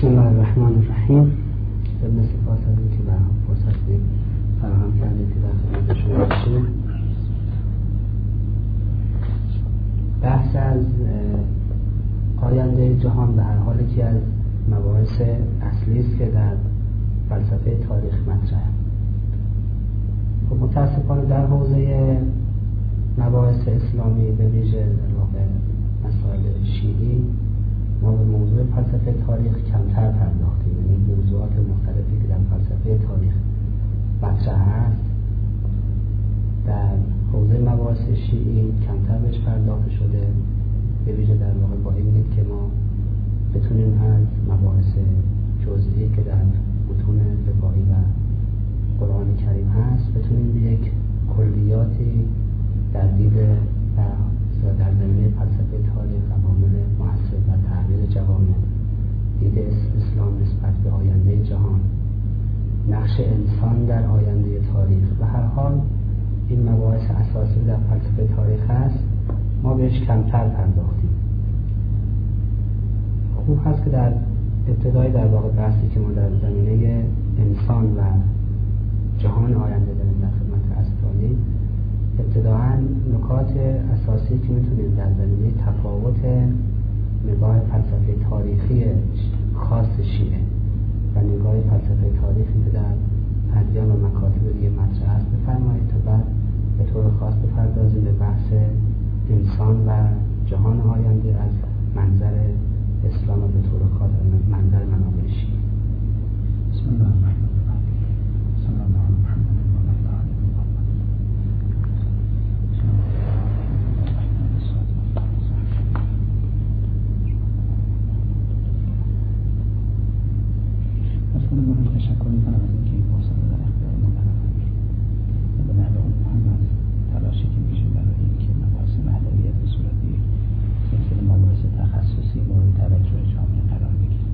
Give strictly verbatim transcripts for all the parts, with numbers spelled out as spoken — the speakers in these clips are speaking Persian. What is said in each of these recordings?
بسم الله الرحمن الرحیم. ابن سپاس از این که برام فرصت فراهم کردید که در خدمت شما باشیم. بحث از آینده جهان به هر حال یکی از مباحث اصلی است که در فلسفه تاریخ مطرحه. خب متاسفانه در حوزه مباحث اسلامی به ویژه در واقع مسائل شیعی ما به موضوع فلسفه تاریخ کمتر پرداختیم، یعنی موضوعات مختلفی که در فلسفه تاریخ مطرح است در حوزه مباحث شیعی کمتر بهش پرداخته شده، به ویژه در واقع با این دید که ما بتونیم از مباحث جزئی که در متون روایی و قرآن کریم هست بتونیم به یک کلیاتی در دید و در زمینه فلسفه تاریخ عوامل مؤثر بر تغییر جوامع، دید اسلام نسبت به آینده جهان، نقش انسان در آینده تاریخ و هر حال این مباحث اساسی در فلسفه تاریخ هست ما بهش کمتر پرداختیم. خوب هست که در ابتدای در واقع بحثی که ما در زمینه انسان و جهان آینده داریم در خدمت اساتید، ابتداعاً نکات اساسی که میتونیم در زمینه تفاوت نگاه فلسفه تاریخی خاص شیعه و نگاه فلسفه تاریخی که در ادیان و مکاتب دیگه مطرح است بفرمایید تا بعد به طور خاص بپردازیم به بحث انسان و جهان آینده از منظر اسلام و به طور خاص منظر منابع شیعه. بسم الله الرحمن الرحیم. صلی الله علی محمد و علی آله محمد. اصلا من تشکر میکنم از اینکه این فرصت رو در اختیار ما قرار دادید. به نحو مهم از تلاشی که میشه برای اینکه مباحث مهدویت به صورت یک سلسله مباحث تخصصی مورد توجه جامعه قرار بگیره.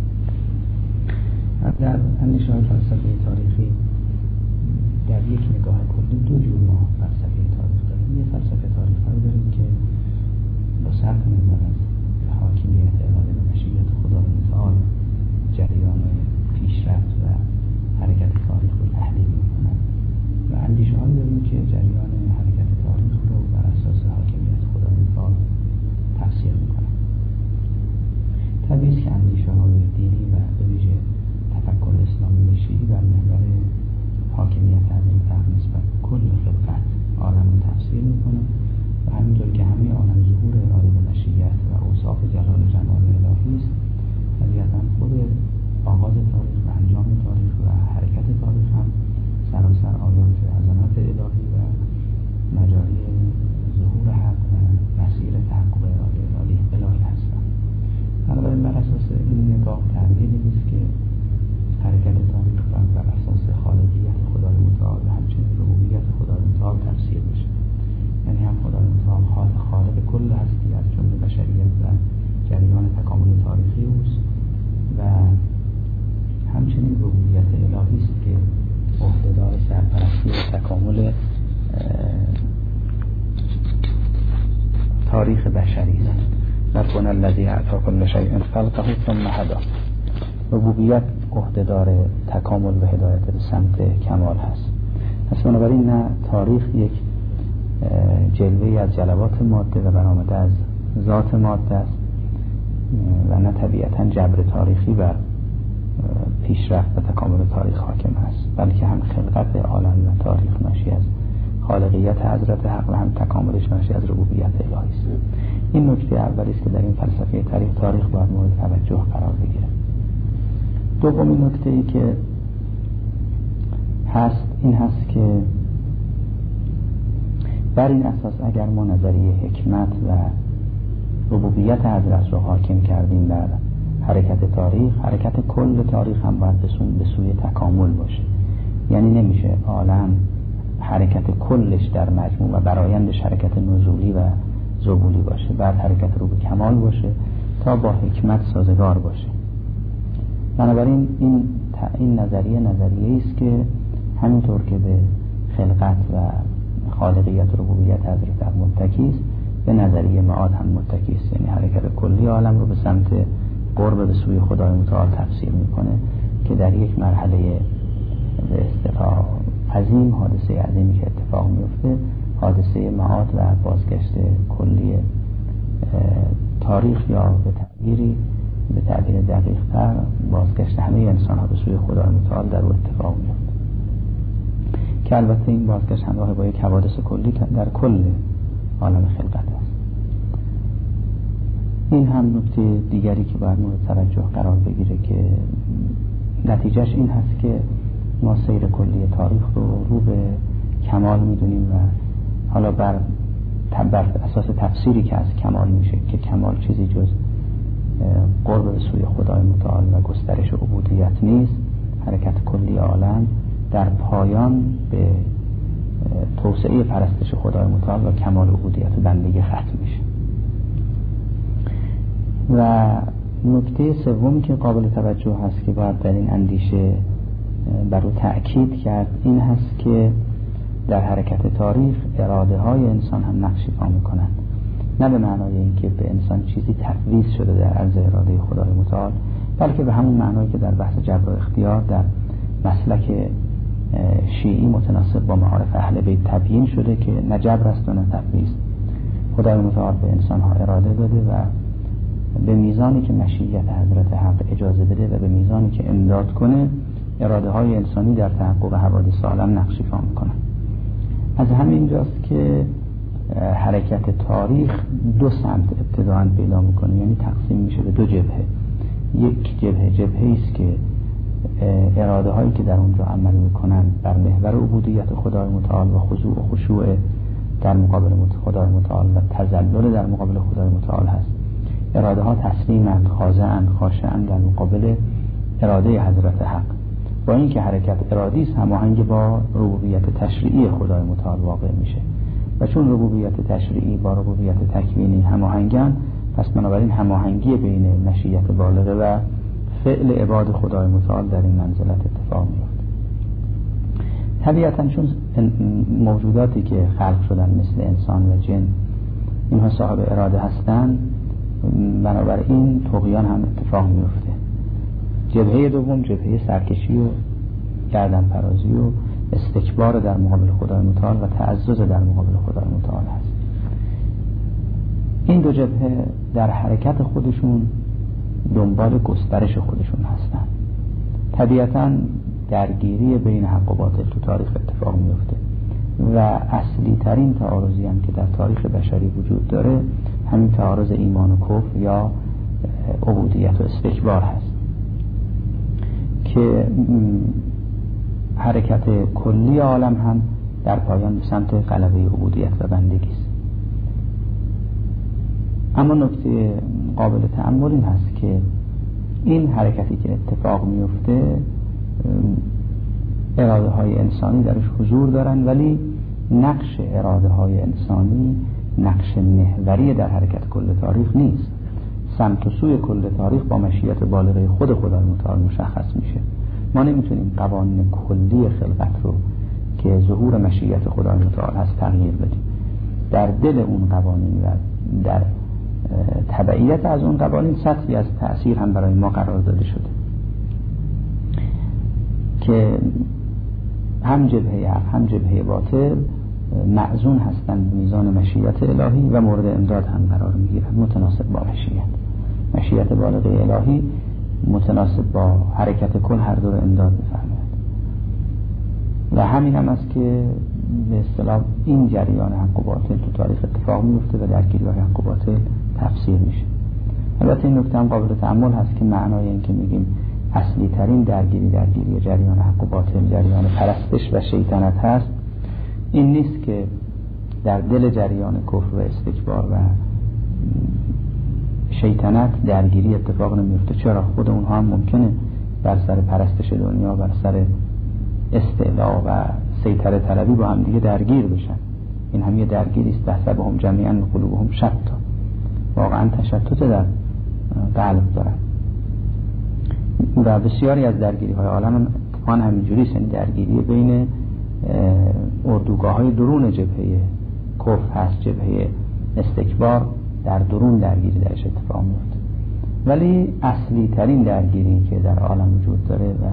در اندیشه‌های فلسفه تاریخی در یک نگاه کلی دو جور ما فلسفه تاریخ داریم. یه فلسفه تاریخی داریم که با صرف نظر از حاکمیت اراده و مشیت خدا متعال جریان پیشرفت و حرکت تاریخ رو تحلیل می‌کنند و اندیشه‌هایی داریم که جریان حرکت تاریخ رو بر اساس حاکمیت خدا متعال تفسیر می‌کنند. طبیعی است که اندیشه‌های دینی و به ویژه تفکر اسلامی شیعی بر محور حاکمیت از این فرق نسبت کل خلقت عالم رو تفسیر میکنه و همینطور که همه عالم ظهور اراده و مشیت و اوصاف جلال و جمال الهی است، طبیعتا خود آغاز تاریخ و انجام تاریخ و حرکت تاریخ هم سراسر آیات عظمت الهی و مجاری ظهور حق و مسیر تحقق اراده الهی الهی هستند. بنابراین بر اساس این نگاه تعبیری است که حرکت تاریخ باید بر اساس خالقیت خدای متعال و همچنین ربوبیت خدای متعال تفسیر بشه، یعنی هم خدای متعال خالق کل هستی از جمله بشریت و جریان تکامل تاریخی اوست و همچنین ربوبیت الهی است که عهده‌دار سرپرستی و تکامل تاریخ بشری است. ربنا الذی اعطی کل شیء خلقه ثم هدی. ربوبیت عهده‌دار تکامل و هدایت به سمت کمال هست. پس بنابراین نه تاریخ یک جلوه از جلوات ماده و برآمده از ذات ماده است و نه طبیعتا جبر تاریخی بر پیشرفت و تکامل تاریخ حاکم است، بلکه هم خلقت عالم و تاریخ ناشی از خالقیت حضرت حق و هم تکاملش ناشی از ربوبیت الهی است. این نکته اولی است که در این فلسفه تاریخ تاریخ باید مورد توجه قرار بگیره. دومین نکته ای که هست این هست که بر این اساس اگر ما نظریه حکمت و ربوبیت حضرت رو حاکم کردیم در حرکت تاریخ، حرکت کل تاریخ هم باید به سوی تکامل باشه. یعنی نمیشه عالم حرکت کلش در مجموع و برآیندش حرکت نزولی و ذبولی باشه، بعد حرکت رو به کمال باشه تا با حکمت سازگار باشه. بنابراین این این نظریه نظریه است که همینطور که به خلقت و خالقیت و ربوبیت حضرت متکی است، به نظریه معاد هم متکی است، یعنی حرکت کلی عالم رو به سمت قرب به سوی خدای متعال تفسیر میکنه که در یک مرحله به اصطلاح عظیم، حادثه عظیمی که اتفاق میفته، حادثه معاد و بازگشت کلی تاریخ، یا به تعبیری به تعبیر دقیق تر بازگشت همه انسان ها به سوی خدای متعال در او اتفاق میفته، که البته این بازگشت همراه با یک حوادث کلی در کل عالم خلقت است. این هم نکته دیگری که باید مورد توجه قرار بگیره که نتیجهش این هست که ما سیر کلی تاریخ رو رو به کمال میدونیم و حالا بر بر اساس تفسیری که از کمال میشه که کمال چیزی جز قرب به سوی خدای متعال و گسترش عبودیت نیست، حرکت کلی عالم در پایان به توسعه پرستش خدای متعال و کمال عبودیت بندگی ختم میشه. و نکته سومی که قابل توجه هست که باید در این اندیشه بر او تأکید کرد این هست که در حرکت تاریخ اراده های انسان هم نقش ایفا میکنند، نه به معنای اینکه به انسان چیزی تفویض شده در عرض اراده خدای متعال، بلکه به همون معنایی که در بحث جبر و اختیار در مسلک شیعی متناسب با معارف اهل بیت تبیین شده که نه جبر است و نه تفویض. خدای متعال به انسان ها اراده داده و به میزانی که مشیت حضرت حق اجازه بده و به میزانی که امداد کنه، اراده های انسانی در تحقق حوادث عالم نقش ایفا میکنن. از همین جاست که حرکت تاریخ دو سمت ابتداءً پیدا میکنه، یعنی تقسیم میشه به دو جبهه. یک جبهه جبهه است که اراده هایی که در اونجا عمل میکنن بر محور عبودیت خدای متعال و خضوع و خشوع در مقابل خدای متعال و تذلل در مقابل خدای متعال هست. اراده ها تسلیمند، خاضعند، خاشعند در مقابل اراده حضرت حق. با اینکه حرکت ارادی است، هماهنگ با ربوبیت تشریعی خدای متعال واقع میشه و چون ربوبیت تشریعی با ربوبیت تکوینی هماهنگن، پس بنابراین هماهنگی بین مشیت بالغه و فعل عباد خدای متعال در این منزلت اتفاق میفته. طبیعتاً چون موجوداتی که خلق شدن مثل انسان و جن اینها صاحب اراده هستند، بنابراین طغیان هم اتفاق میفته. جبهه دوم جبهه سرکشی و گردن پرازی و استکبار در مقابل خدای متعال و تعزز در مقابل خدای متعال هست. این دو جبهه در حرکت خودشون دنبال گسترش خودشون هستن. طبیعتاً درگیری بین حق و باطل تو تاریخ اتفاق میفته و اصلی ترین تعارضی هم که در تاریخ بشری وجود داره همین تعارض ایمان و کفر یا عبودیت و استکبار هست که حرکت کلی عالم هم در پایان به سمت غلبه عبودیت و بندگی است. اما نکته قابل تأمل این هست که این حرکتی که اتفاق میفته اراده های انسانی درش حضور دارن، ولی نقش اراده های انسانی نقش محوری در حرکت کل تاریخ نیست. سمت و سوی کل تاریخ با مشیت بالغه خود خدای متعال مشخص میشه. ما نمیتونیم قوانین کلی خلقت رو که ظهور مشیت خدای متعال هست تغییر بدیم. در دل اون قوانین و در تبعیت از اون قوانین سطحی از تأثیر هم برای ما قرار داده شده که هم جبهه حق هم جبهه باطل معزون هستند میزان مشیت الهی و مورد امداد هم قرار میگیرند متناسب با مشیت. مشیت بالغه الهی متناسب با حرکت کل هر دو رو امداد می‌فرماید و همین هم است که به اصطلاح این جریان حق و باطل تو تاریخ اتفاق میفته و درگیری های حق و باطل تفسیر میشه. البته این نکته هم قابل تأمل هست که معنای این که میگیم اصلی ترین درگیری درگیری جریان حق و باطل جریان پرستش و شیطنت هست، این نیست که در دل جریان کفر و استکبار و شیطنت درگیری اتفاق نمیفته. چرا؟ خود اونها هم ممکنه بر سر پرستش دنیا، بر سر استعلا و سیطره طلبی با هم دیگه درگیر بشن. این هم یه درگیری است. تحسبهم جمیعا و قلوبهم شتا، واقعا تشتت در قلب دارن و بسیاری از درگیری های عالم هم همینجوری است. یعنی درگیری بین اردوگاه های درون جبهه کفر هست، جبهه استکبار در درون درگیری درش اتفاق میفته ولی اصلی ترین درگیری که در عالم وجود داره و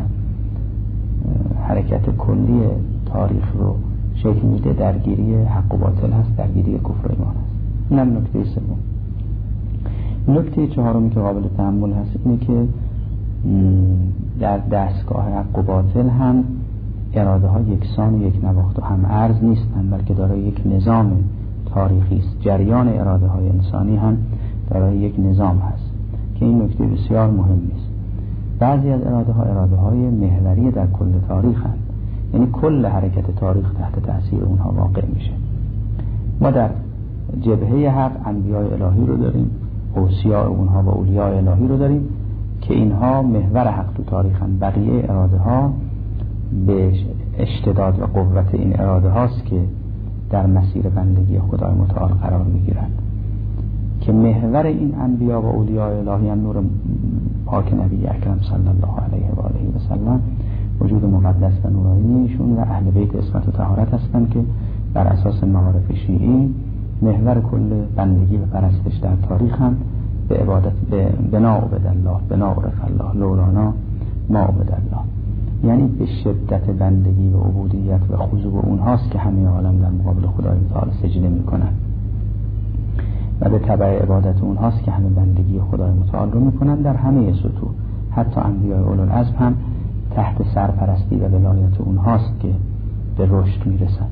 حرکت کلی تاریخ رو شکل میده درگیری حق و باطل هست، درگیری کفر و ایمان هست. اینم نکته سوم. نکته چهارمی که قابل تأمل هست اینه که در دستگاه حق و باطل هم اراده ها یکسان و یک نواخت و هم ارز نیستند، بلکه دارای یک نظام تاریخی است. جریان اراده های انسانی هم دارای یک نظام هست که این نکته بسیار مهمی است. بعضی از اراده ها اراده های محوری در کل تاریخ هست، یعنی کل حرکت تاریخ تحت تاثیر اونها واقع میشه. ما در جبهه حق انبیاء الهی رو داریم، اوصیاء اونها و اولیاء الهی رو داریم که اینها محور حق تو تاریخ هم. بقیه اراده ها به اشتداد و قوت این اراده هاست که در مسیر بندگی خدای متعال قرار میگیرند که محور این انبیاء و اولیاء الهی هم نور پاک نبی اکرم صلی الله علیه و آله و سلم، وجود مقدس و نورانیشون و اهل بیت عصمت و طهارت هستند که بر اساس معارف شیعی محور کل بندگی و پرستش در تاریخ هم به عبادت به بنا عبد الله، بنا عرف الله، لولانا ما عبد الله، یعنی به شدت بندگی و عبودیت و خضوع اونهاست که همه عالم در مقابل خدای متعال سجده میکنن و به تبع عبادت اونهاست که همه بندگی خدای متعال رو میکنن در همه سطوح. حتی انبیاء اولوالعزم هم تحت سرپرستی و ولایت اونهاست که به رشد میرسن.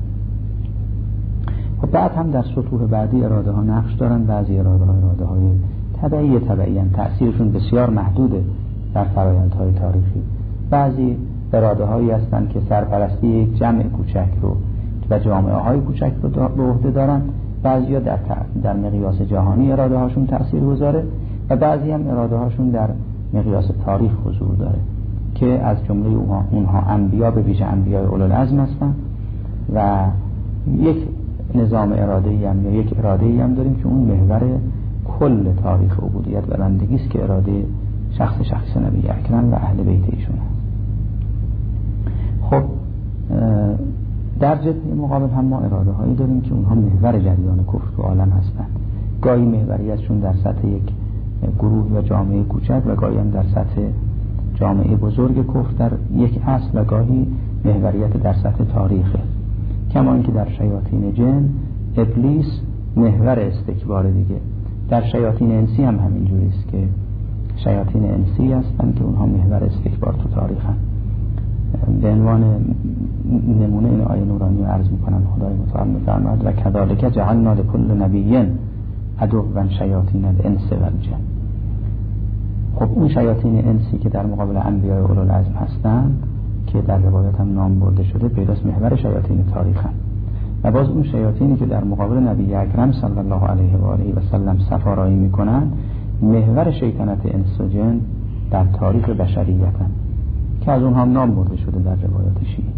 و بعد هم در سطوح بعدی اراده ها نقش دارن. بعضی اراده ها اراده های طبعی طبعی هم تأثیرشون بسیار محدوده در فرایندهای تاریخی. بعضی اراده هایی هستند که سرپرستی یک جمع کوچک رو و جامعه های کوچک رو به عهده دارن. بعضی ها در, در مقیاس جهانی اراده هاشون تأثیر گذاره و بعضی هم اراده هاشون در مقیاس تاریخ حضور داره که از جمله اونها انبیا به ویژه انبیاء اولوالعزم هستن و یک نظام اراده‌ای هم یا یک اراده‌ای هم داریم که اون محور کل تاریخ عبودیت و بندگی است که اراده شخص شخص نبی اکرم و اهل بیت ایشون هست. خب در جبهه مقابل هم ما اراده هایی داریم که اونها محور جریان کفر تو عالم هستند. گاهی محوریتشون در سطح یک گروه یا جامعه کوچک و گاهی هم در سطح جامعه بزرگ کفر در یک اصل و گاهی محوریت در سطح تاریخه. کما اینکه در شیاطین جن ابلیس محور استکبار دیگه. در شیاطین انسی هم همینجوری است که شیاطین انسی هستند که اونها محور استکبار تو تاریخن. به عنوان نمونه این آیه نورانی رو عرض میکنم. خدای متعال میفرماید و کذالک جعلنا لکل نبی عدوا شیاطین الانس والجن. خب اون شیاطین انسی که در مقابل انبیاء اولوالعزم هستند که در روایت هم نام برده شده پیداست محور شیاطین تاریخن و باز اون شیاطینی که در مقابل نبی اکرم صلی الله علیه و آله و سلم سفارایی میکنن محور شیطنت انس و جن در تاریخ بشریتن که از اونها هم نام برده شده در روایات شیعی.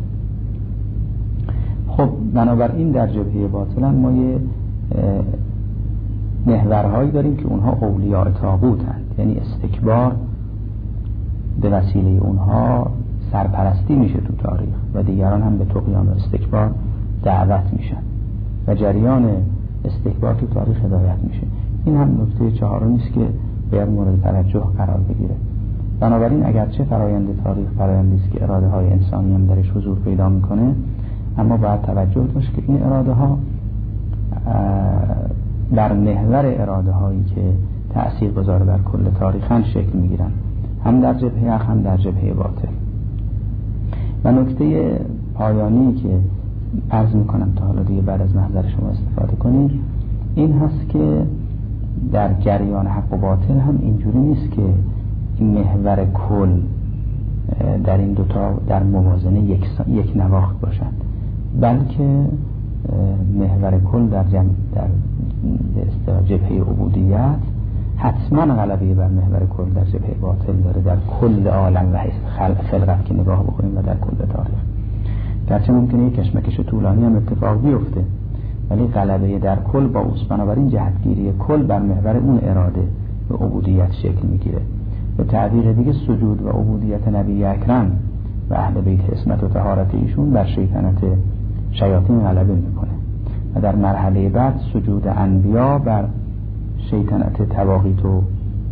خب بنابراین در جبهه باطل ما یه محورهایی داریم که اونها اولیاء طاغوت هستند، یعنی استکبار به وسیله اونها سرپرستی میشه تو تاریخ و دیگران هم به طغیان و استکبار دعوت میشن و جریان استکبار تو تاریخ هدایت میشه. این هم نکته چهارمی است که باید مورد توجه قرار بگیره. بنابراین اگرچه فرایند تاریخ فرایندی است که اراده های انسانی هم درش حضور پیدا میکنه، اما باید توجه داشت که این اراده ها در محور اراده هایی که تأثیر گذار بر کل تاریخن شکل میگیرن، هم در جبهه حق هم در جبهه باطل. و نکته پایانی که عرض میکنم تا حالا دیگه بعد از محضر شما استفاده کنید این هست که در جریان حق و باطل هم اینجوری نیست که این محور کل در این دوتا در موازنه یک, یک نواخت باشند، بلکه محور کل در, جم... در جبهه عبودیت حتما غلبه بر محور کل در جبهه باطل داره در کل عالم و خلقت که نگاه بکنیم و در کل تاریخ. گرچه ممکنه یک کشمکش طولانی هم اتفاق بیفته ولی غلبه در کل با اوست. بنابراین جهتگیری کل بر محور اون اراده و عبودیت شکل میگیره. به تعبیر دیگه سجود و عبودیت نبی اکرم و اهل بیت عصمت و طهارت ایشون بر شیطنت شیاطین غلبه میکنه و در مرحله بعد سجود انبیا بر شیطنت تواغیت و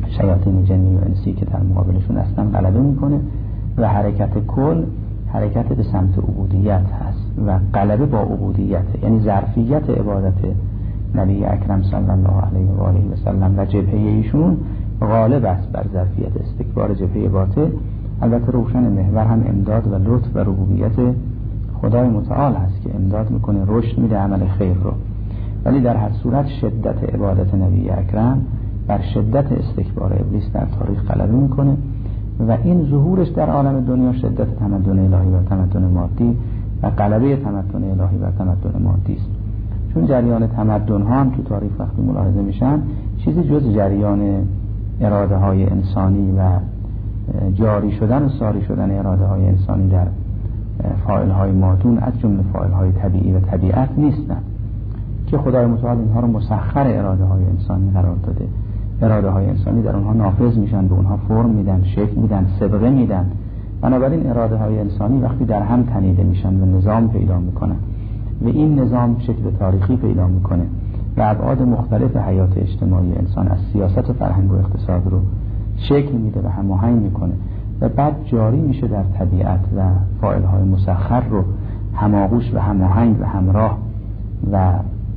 شیاطین جنی و انسی که در مقابلشون هستن غلبه میکنه و حرکت کل حرکت به سمت عبودیت هست و غلبه با عبودیت، یعنی ظرفیت عبادت نبی اکرم صلی الله علیه و آله و سلم و جبهه ایشون غالب است بر ظرفیت استکبار جبهه باطل. البته روشن محور هم امداد و لطف و ربوبیت خدای متعال هست که امداد میکنه، رشد میده عمل خیر رو، ولی در هر صورت شدت عبادت نبی اکرم بر شدت استکبار ابلیس در تاریخ غلبه میکنه و این ظهورش در عالم دنیا شدت تمدن الهی و تمدن مادی و غلبه تمدن الهی و تمدن مادی است. چون جریان تمدن ها هم تو تاریخ وقتی ملاحظه میشن چیزی جز جریان اراده های انسانی و جاری شدن و ساری شدن اراده های انسانی در فاعل های مادون از جمله فاعل های طبیعی و طبیعت نیستن که خدای متعال اینها رو مسخر اراده های انسانی قرار داده. اراده های انسانی در اونها نافذ میشن، به اونها فرم میدن، شکل میدن، صبغه میدن. بنابراین اراده های انسانی وقتی در هم تنیده میشن و نظام پیدا میکنن و این نظام شکل تاریخی پیدا میکنه و ابعاد مختلف حیات اجتماعی انسان از سیاست و فرهنگ و اقتصاد رو شکل میده و هماهنگ میکنه و بعد جاری میشه در طبیعت و فاعل های مسخر رو هماغوش و هماهنگ و همراه و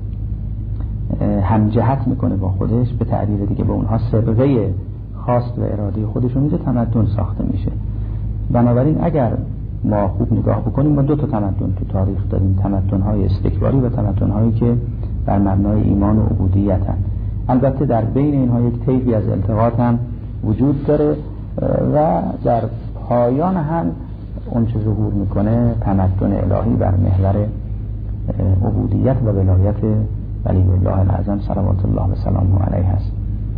همجهت میکنه با خودش، به تعبیر دیگه به اونها صبغه خواست و اراده خودشون میده، تمدن ساخته میشه. بنابراین اگر ما خوب نگاه بکنیم ما دو تا تمدن تو تاریخ داریم، تمدن های استکباری و تمدن هایی که بر مبنای ایمان و عبودیت هستند. البته در بین اینها یک طیفی از التقاط هم وجود داره و در پایان هم اون چه ظهور میکنه تمدن الهی بر محور عبودیت و ولایت ولی الله الاعظم صلوات الله و سلامه علیه هست.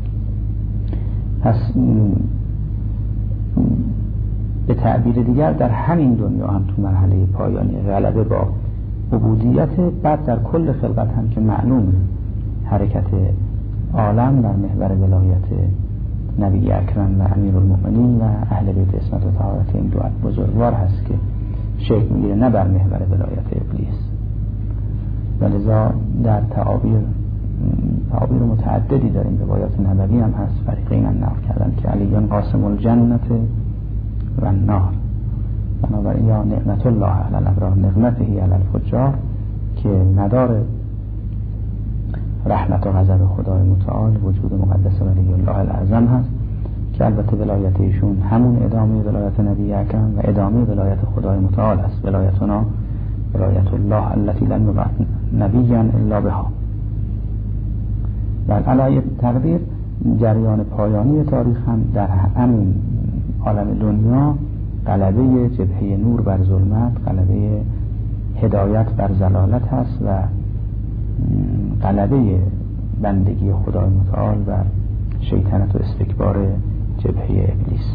پس به تعبیر دیگر در همین دنیا هم تو مرحله پایانی غلبه با عبودیت، بعد در کل خلقت هم که معلوم حرکت عالم بر محور ولایت نبی اکرم و امیرالمؤمنین و اهل بیت عصمت و طهارت این دو بزرگوار هست که شکل میگیره، نه بر محور ولایت ابلیس. ولذا در تعابیر تعابیر متعددی داریم، روایات نبوی هم هست فریقین هم نقل کردن که علیان قاسم الجنت و النار، بنابراین یا نعمت الله علی الابرار نقمته علی الفجار که مدار رحمت و غضب خدای متعال وجود مقدس ولی الله الاعظم هست که البته ولایت ایشون همون ادامه ولایت نبی اکرم و ادامه ولایت خدای متعال است. ولایتنا ولایت الله التي لم يبعث نبیا الا بها. و علی تقدیر جریان پایانی تاریخ هم در همین عالم دنیا غلبه جبهه نور بر ظلمت، غلبه هدایت بر ضلالت هست و غلبه بندگی خدای متعال بر شیطنت و استکبار جبهه ابلیس.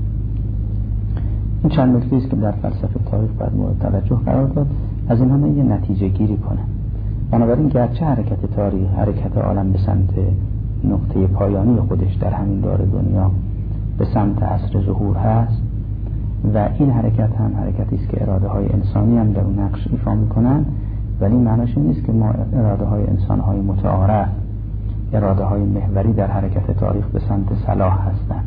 این چند نکته است که در فلسفه تاریخ باید مورد توجه قرار داد. از اینها من یه نتیجه گیری کنم. بنابراین گرچه حرکت تاریخ، حرکت عالم به سمت نقطه پایانی خودش در همین دار دنیا به سمت عصر ظهور هست و این حرکت هم حرکتی است که اراده های انسانی هم در اون نقش ایفا میکنن، ولی معناش این نیست که ما اراده های انسان های متعارف، اراده های محوری در حرکت تاریخ به سمت صلاح هستند،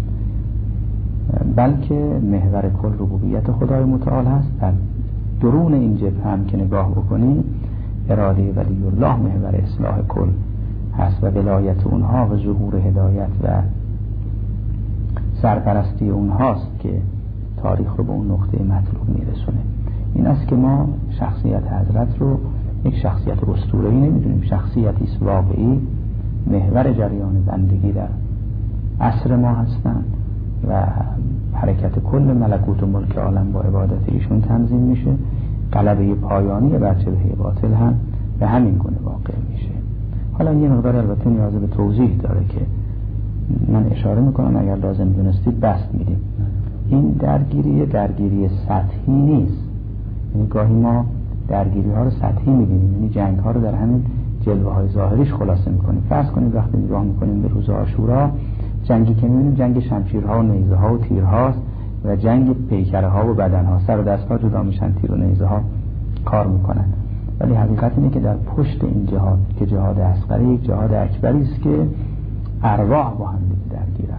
بلکه محور کل ربوبیت خدای متعال هست. در درون این جبهه هم که نگاه بکنیم اراده ولی الله محور اصلاح کل هست و ولایت اونها و ظهور هدایت و سرپرستی اونهاست که تاریخ رو به اون نقطه مطلوب میرسونه. این است که ما شخصیت حضرت رو یک شخصیت اسطوره‌ای نمیدونیم، شخصیتی است واقعی، محور جریان بندگی در عصر ما هستند و حرکت کل ملکوت و ملک عالم با عبادت ایشون تنظیم میشه. غلبه پایانی بر جبهه باطل هم به همین گونه واقع میشه. حالا یه مقدار البته نیاز به توضیح داره که من اشاره میکنم، اگر لازم دونستید بست میدیم. این درگیری درگیری سطحی نیست، یعنی گاهی ما درگیری ها رو سطحی میبینیم، یعنی جنگ ها رو در همین جلوه های ظاهریش خلاصه میکنیم. فرض کنید وقتی نگاه میکنیم به روز عاشورا، جنگی که میبینیم جنگ شمشیرها و نیزه ها و تیرهاست و جنگ پیکره ها و بدن ها، سر و دست ها جدا میشن، تیر و نیزه ها کار میکنن. ولی حقیقت اینه که در پشت این جهاد که جهاد اصغری یک جهاد اکبری است که ارواح با هم درگیرن.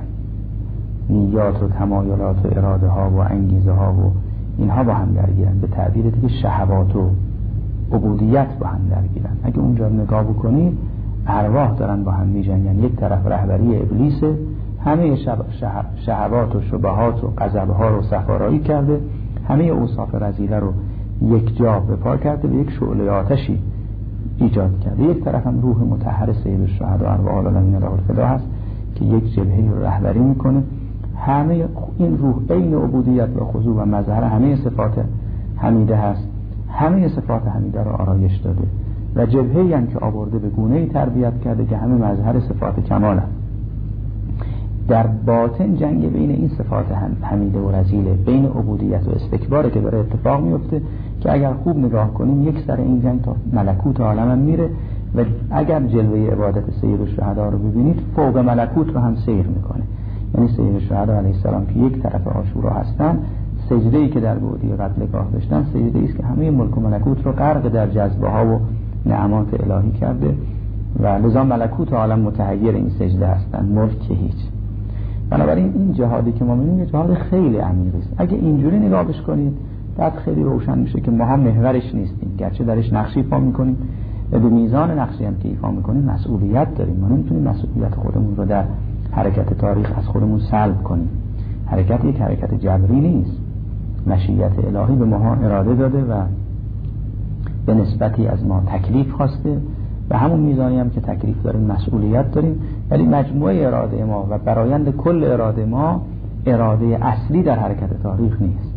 نیات و تمایلات و اراده ها و انگیزه ها و اینها با هم درگیرن. به تعبیر دیگه شهوات و عبودیت با هم درگیرن. اگه اونجا نگاه بکنید ارواح دارن با هم میجنگن. یک طرف رهبری ابلیسه، همه شهوات و شبهات و غضب‌ها رو صفارایی کرده، همه اوصاف رذیله رو یک جا به پا کرده، به یک شعله آتشی ایجاد کرده. یک طرف هم روح مطهر سید الشهدا ارواح العالمین له الفدا هست که یک جبهه رو رهبری میکنه. همه این روح بین عبودیت و خضوع و مظهر همه صفات حمیده هست، همه صفات حمیده رو آرایش داده و جبهه‌ای هم که آورده به گونه‌ای تربیت کرده که همه مظهر صفات کمال هست. در باطن جنگ بین این صفات حمیده و رذیله، بین عبودیت و استکباره که داره اتفاق میفته که اگر خوب نگاه کنیم یک سر این جنگ تا ملکوت عالم هم میره و اگر جلوه عبادت سید الشهدا رو ببینید فوق ملکوت رو هم سیر میکنه. یعنی سید الشهدا علیه السلام که یک طرف عاشورا هستن، سجده‌ای که در بعدی قتلگاه داشتن سجده‌ای است که همه ملک و ملکوت رو غرق در جذبه ها و نعمات الهی کرده و لذا ملکوت عالم متحیر این سجده هستن، ملک که هیچ. بنابراین این جهادی که ما می‌بینیم جهاد خیلی عمیقی است. اگه اینجوری نگاهش کنید بعد خیلی روشن میشه که ما هم محورش نیستیم، گرچه درش نقشی ایفا می‌کنیم و به میزان نقشی هم که ایفا می‌کنیم مسئولیت داریم. ما نمی‌تونیم مسئولیت خودمون رو در حرکت تاریخ از خودمون سلب کنیم. حرکت یک حرکت جبری نیست. مشیت الهی به ما اراده داده و به نسبتی از ما تکلیف خواسته و همون میزانی هم که تکلیف داریم مسئولیت داریم، ولی مجموعه اراده ما و برآیند کل اراده ما اراده اصلی در حرکت تاریخ نیست.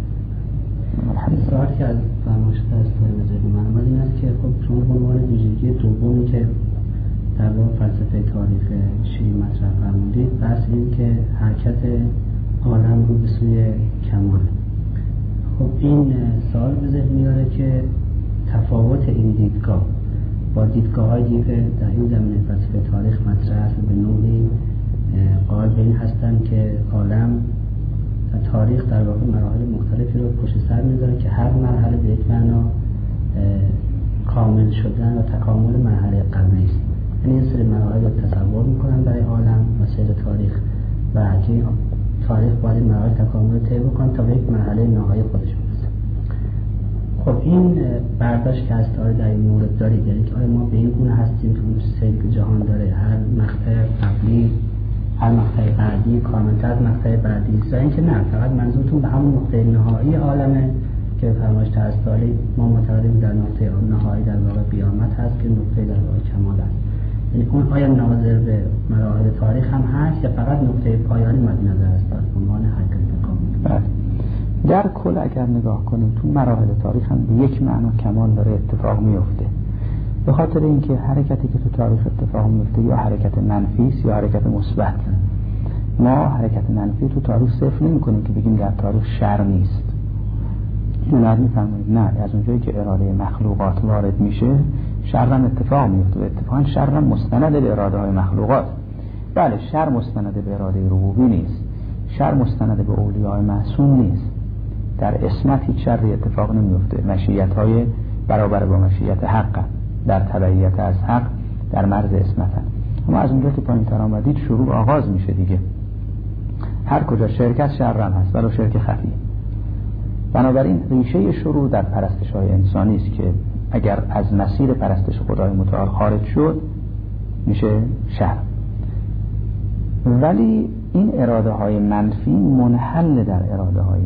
سوال که از فرمایشات استاد بزرگ من این است که خب شما به عنوان ویژگی دومی که در واقع فلسفه تاریخ شیعی مطرح فرمودید بحث این که حرکت عالم رو به سوی کمال. خب این سوال به ذهن میاره که تفاوت این دیدگاه با دیدگاه های دیگه در این زمینه فلسفه تاریخ مطرح است به نوعی قائل به این هستند که عالم تاریخ در واقع مراحل مختلفی رو پشت سر میذاره که هر مرحله به یک معنا کامل شدن و تکامل مرحله قبلی است. یعنی این سری مراحل رو تصور میکنن برای عالم و سیر تاریخ و که تاریخ باید مراحل تکامل طی بکنه تا به یک مرحله نهایی خودش برسه. خب این برداشت که از تاریخ در این مورد دارید، یعنی که آیا ما به این گونه هستیم که اون سیر جهان داره هر مقطع قبلی هر مقطع بعدی کاملتر از مقطع بعدی است و اینکه نه فقط منظورتون به همون نقطه نهایی عالمه که فرمایش ترستالی ما معتقدیم در نقطه نهایی در واقع قیامت هست که نقطه در واقع کمال است. یعنی اون آیا ناظر به مراحل تاریخ هم هست یا فقط نقطه پایانی مد نظر است به عنوان حرکت کامل؟ در کل اگر نگاه کنیم تو مراحل تاریخ هم به یک معنا کمال داره اتفاق میفته، به خاطر اینکه حرکتی که تو تاریخ اتفاق میفته یا حرکت منفی است یا حرکت مثبت. ما حرکت منفی تو تاریخ صفر نمی‌کنیم که بگیم در تاریخ شر نیست. جناب می‌فرمایید نه، از اونجایی که اراده مخلوقات وارد میشه شر هم اتفاق میفته و اتفاقا شر هم مستند به اراده های مخلوقات. بله شر مستند به اراده ربوبی نیست، شر مستند به اولیاء معصوم نیست. در اسمت هیچ شری اتفاق نمیفته، مشیت های برابر با مشیت حق در تبعیت از حق در مرز اسمت هم. اما از اونجا که پایین تر آمدید شروع آغاز میشه دیگه. هر کجا شرکت شر هم هست ولو شرک خفی. بنابراین ریشه شروع در پرستش های انسانی است که اگر از مسیر پرستش خدای متعال خارج شد میشه شر. ولی این اراده های منفی منحل در اراده های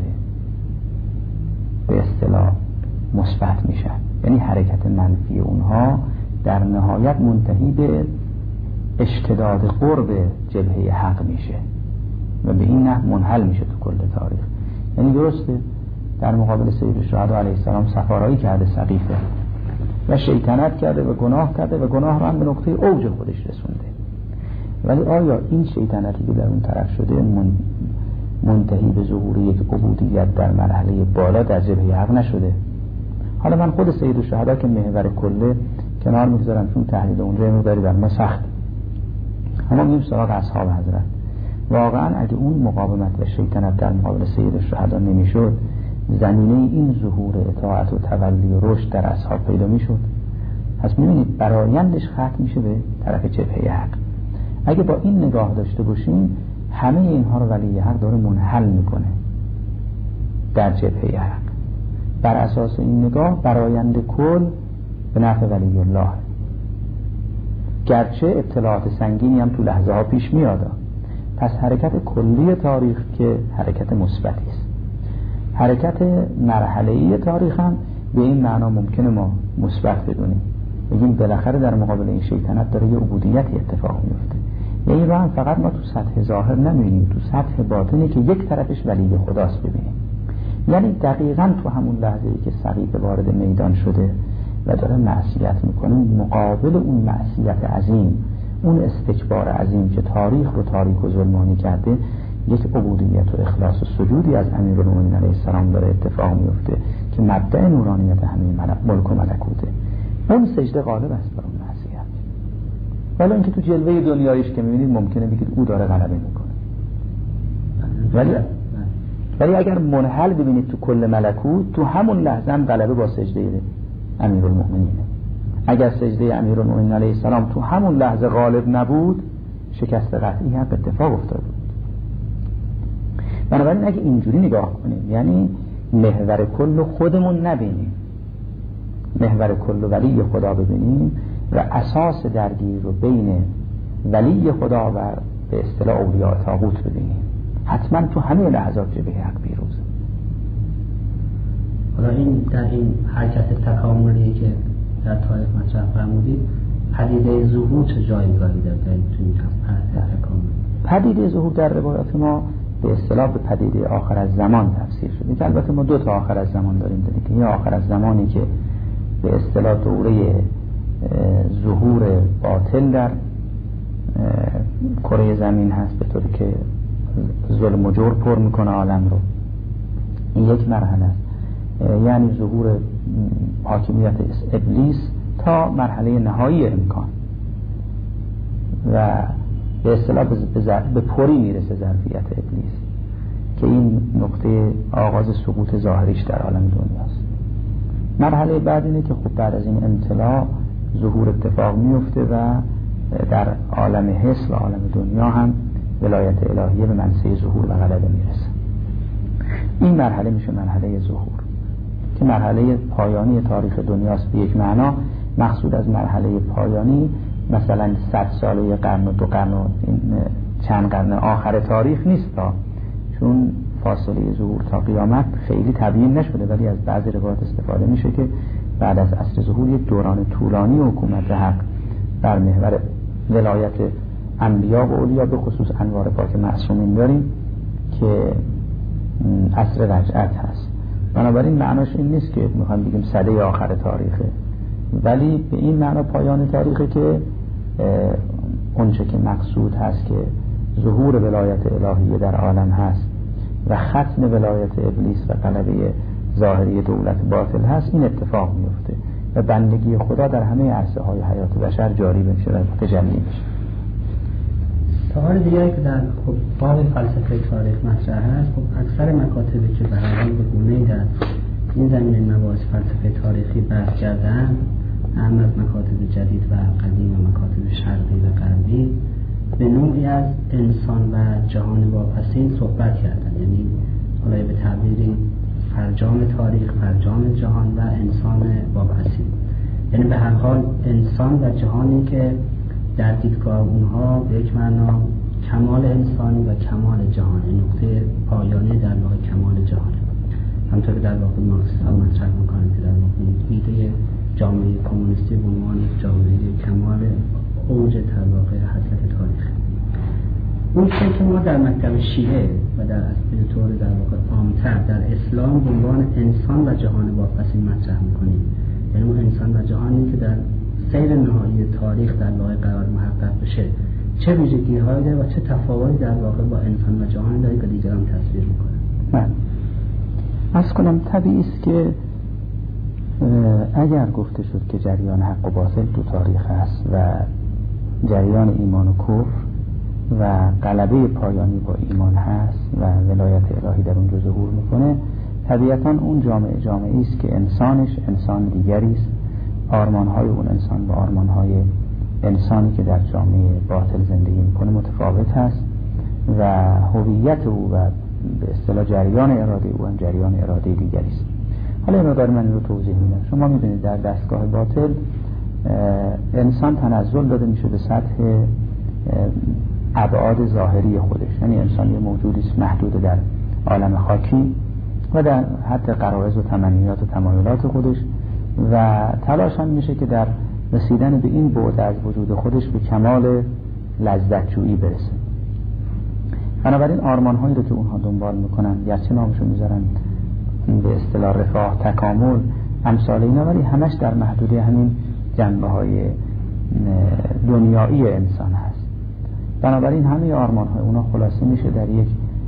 به اصطلاح مثبت میشن، یعنی حرکت منفی اونها در نهایت منتهی به اشتداد قرب جبهه حق میشه و به این نحو منحل میشه تو کل تاریخ. یعنی درسته در مقابل سید الشهدا علیه السلام سفارایی کرده سقیفه و شیطنت کرده و گناه کرده و گناه رو هم به نقطه اوج خودش رسونده، ولی آیا این شیطنتی که در اون طرف شده من منتهی به ظهور یک عبودیت در مرحله بالا در جبهه حق نشده؟ حالا من خود سید الشهدا که محور کله کنار میگذارم چون تحلیل اونجا مقداری بر ما سخت، اما میگیم سراغ اصحاب حضرت. واقعا اگه اون مقاومت و شیطنت در مقابل سید الشهدا نمیشد زمینه این ظهور اطاعت و تولی و رشد در اصحاب پیدا میشد. پس میبینید برایندش ختم میشه به طرف جبهه حق. اگه با این نگاه داشته باشیم همه اینها رو ولی حق داره منحل میکنه در جبهه حق. بر اساس این نگاه برآیند کل به نفع ولی الله، گرچه اطلاعات سنگینی هم تو لحظه ها پیش میاد. پس حرکت کلی تاریخ که حرکت مثبتی است، حرکت مرحله‌ای تاریخ هم به این معنا ممکنه ما مثبت بدونیم، بگیم بالاخره در مقابل این شیطنت داره یه عبودیتی اتفاق میفته. یعنی رو هم فقط ما تو سطح ظاهر نمیبینیم، تو سطح باطنی که یک طرفش ولی خداست ببینیم. یعنی دقیقاً تو همون لحظه‌ای که سقیفه وارد میدان شده و داره معصیت میکنه، مقابل اون معصیت عظیم، اون استکبار عظیم که تاریخ رو تاریک و ظلمانی کرده، یک عبودیت و اخلاص و سجودی از امیرالمومنین علیه السلام داره اتفاق میفته که مبدأ نورانیت همه ملک و ملکوته. اون سجده غالب است بر اون معصیت. ولی اینکه تو جلوه دنیایش که میبینید ممکنه بگید او داره غلبه میکنه، ولی ولی اگر منحل ببینید تو کل ملکوت، تو همون لحظه هم غلبه با سجده امیرالمومنینه. اگر سجده امیرالمومنین علیه السلام تو همون لحظه غالب نبود، شکست قطعی هم اتفاق افتاد بود. بنابراین اگه اینجوری نگاه کنیم، یعنی محور کل خودمون نبینیم، محور کل ولی خدا ببینیم و اساس درگیری رو بین ولی خدا و به اصطلاح اولیاء طاغوت ببینیم، حتما تو همه لحظات جبهه حق پیروزه. حالا این در این حرکت تکاملی که در تاریخ مطرح فرمودید، پدیده ظهور چه جایگاهی داره تو این حرکت تکامل؟ پدیده ظهور در روایات ما به اصطلاح به پدیده آخر از زمان تفسیر شده که البته ما دو تا آخر از زمان داریم داریم که یه آخر از زمانی که به اصطلاح دوره ظهور باطل در کره زمین هست، به طوری که ظلم و جور پر میکنه عالم رو. این یک مرحله است، یعنی ظهور حاکمیت ابلیس تا مرحله نهایی امکان و به اصطلاح به پری میرسه ظرفیت ابلیس که این نقطه آغاز سقوط ظاهریش در عالم دنیاست. مرحله بعد اینه که خب بعد از این امتلاع ظهور اتفاق میفته و در عالم حس و عالم دنیا هم ولایت الهیه به منصه ظهور و غلبه میرسه. این مرحله میشه مرحله ظهور که مرحله پایانی تاریخ دنیاست. به یک معنا مقصود از مرحله پایانی مثلا صد ساله یه قرن و دو قرن و چند قرن آخر تاریخ نیست، تا چون فاصله ظهور تا قیامت خیلی تبیین نشده، ولی از بعضی روایات استفاده میشه که بعد از عصر ظهور یک دوران طولانی حکومت حق در محور ولایت انبیا و اولیا به خصوص انوار پاک معصومین داریم که عصر رجعت هست. بنابراین معناش این نیست که میخوام بگیم سده آخر تاریخه، ولی به این معنا پایان تاریخه که اونچه که مقصود هست که ظهور ولایت الهیه در عالم هست و ختم ولایت ابلیس و غلبه ظاهری دولت باطل هست، این اتفاق میفته و بندگی خدا در همه عرصه های حیات بشر جاری بشه و تجلی بشه. سوال دیگری که در خب باب فلسفه تاریخ مطرح هست، خب اکثر مکاتبی که برای به گونه‌ای در این زمینه مباحث فلسفه تاریخی بحث کردن، هم از مکاتب جدید و قدیم و مکاتب شرقی و غربی، به نوعی از انسان و جهان واپسین صحبت کردن، یعنی حالا به تعبیری فرجام تاریخ، فرجام جهان و انسان واپسین، یعنی به هر حال انسان و جهانی که در دیدگاه اونها به یک معنا کمال انسانی و کمال جهانی، نقطه پایانی در واقع کمال جهانی، همونطور که در واقع مارکسیسم مطرح می‌کنه که در واقع ایده جامعه کمونیستی به عنوان یک جامعه کمال اوج در واقع حرکت تاریخی. اون چیزی که ما در مکتب شیعه و در به طور در واقع عام‌تر در اسلام به عنوان انسان و جهان واپسین مطرح می‌کنیم، یعنی اون انسان و جهانی که در سیر نهایی تاریخ در واقع قرار محقق بشه، چه ویژگی‌هایی داره و چه تفاوتی در واقع با انسان و جهان داره که دیگران تصویر می‌کنه. من عرض کنم طبیعی است که اگر گفته شد که جریان حق و باطل تو تاریخ هست و جریان ایمان و کفر و غلبه پایانی با ایمان هست و ولایت الهی در اونجا ظهور میکنه، طبیعتاً اون جامعه جامعه است که انسانش انسان دیگری است، آرمانهای اون انسان با آرمانهای انسانی که در جامعه باطل زندگی میکنه متفاوت هست و هویت او و به اصطلاح جریان اراده او هم جریان اراده دیگری است. حالا این مقدار من رو توضیح میدم. شما میدونید در دستگاه باطل انسان تنزل داده میشه به سطح ابعاد ظاهری خودش، یعنی انسان یه موجودی است محدود در عالم خاکی و در حد غرایز و تمنیات و تمایلات خودش و تلاش هم میشه که در رسیدن به این بعد از وجود خودش به کمال لذت جویی برسه. بنابراین آرمان هایی رو که اونها دنبال میکنن، گرچه نامشو میذارن به اصطلاح رفاه، تکامل، امثال اینا، ولی همش در محدوده همین جنبه های دنیایی انسان هست. بنابراین همه آرمان های اونا خلاصه میشه در یک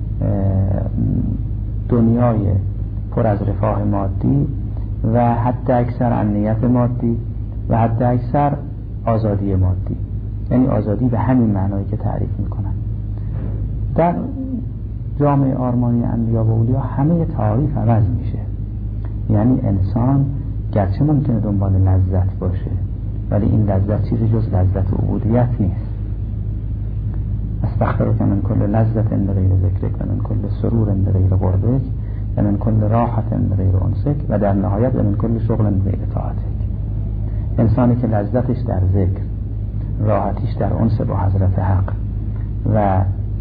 دنیای پر از رفاه مادی و حتی اکثر امنیت مادی و حتی اکثر آزادی مادی، یعنی آزادی به همین معنایی که تعریف میکنن. در جامعه آرمانی انبیا و اولیا همه تعریف عوض میشه، یعنی انسان گرچه ممکنه دنبال لذت باشه ولی این لذت چیزی جز لذت عبودیت نیست. استغفرک من کل لذت بغیر ذکرک و من کل سرور بغیر قربک و من کل راحت بغیر انسک و در نهایت و من کل شغل بغیر طاعتک. انسانی که لذتش در ذکر، راحتیش در انس با حضرت حق و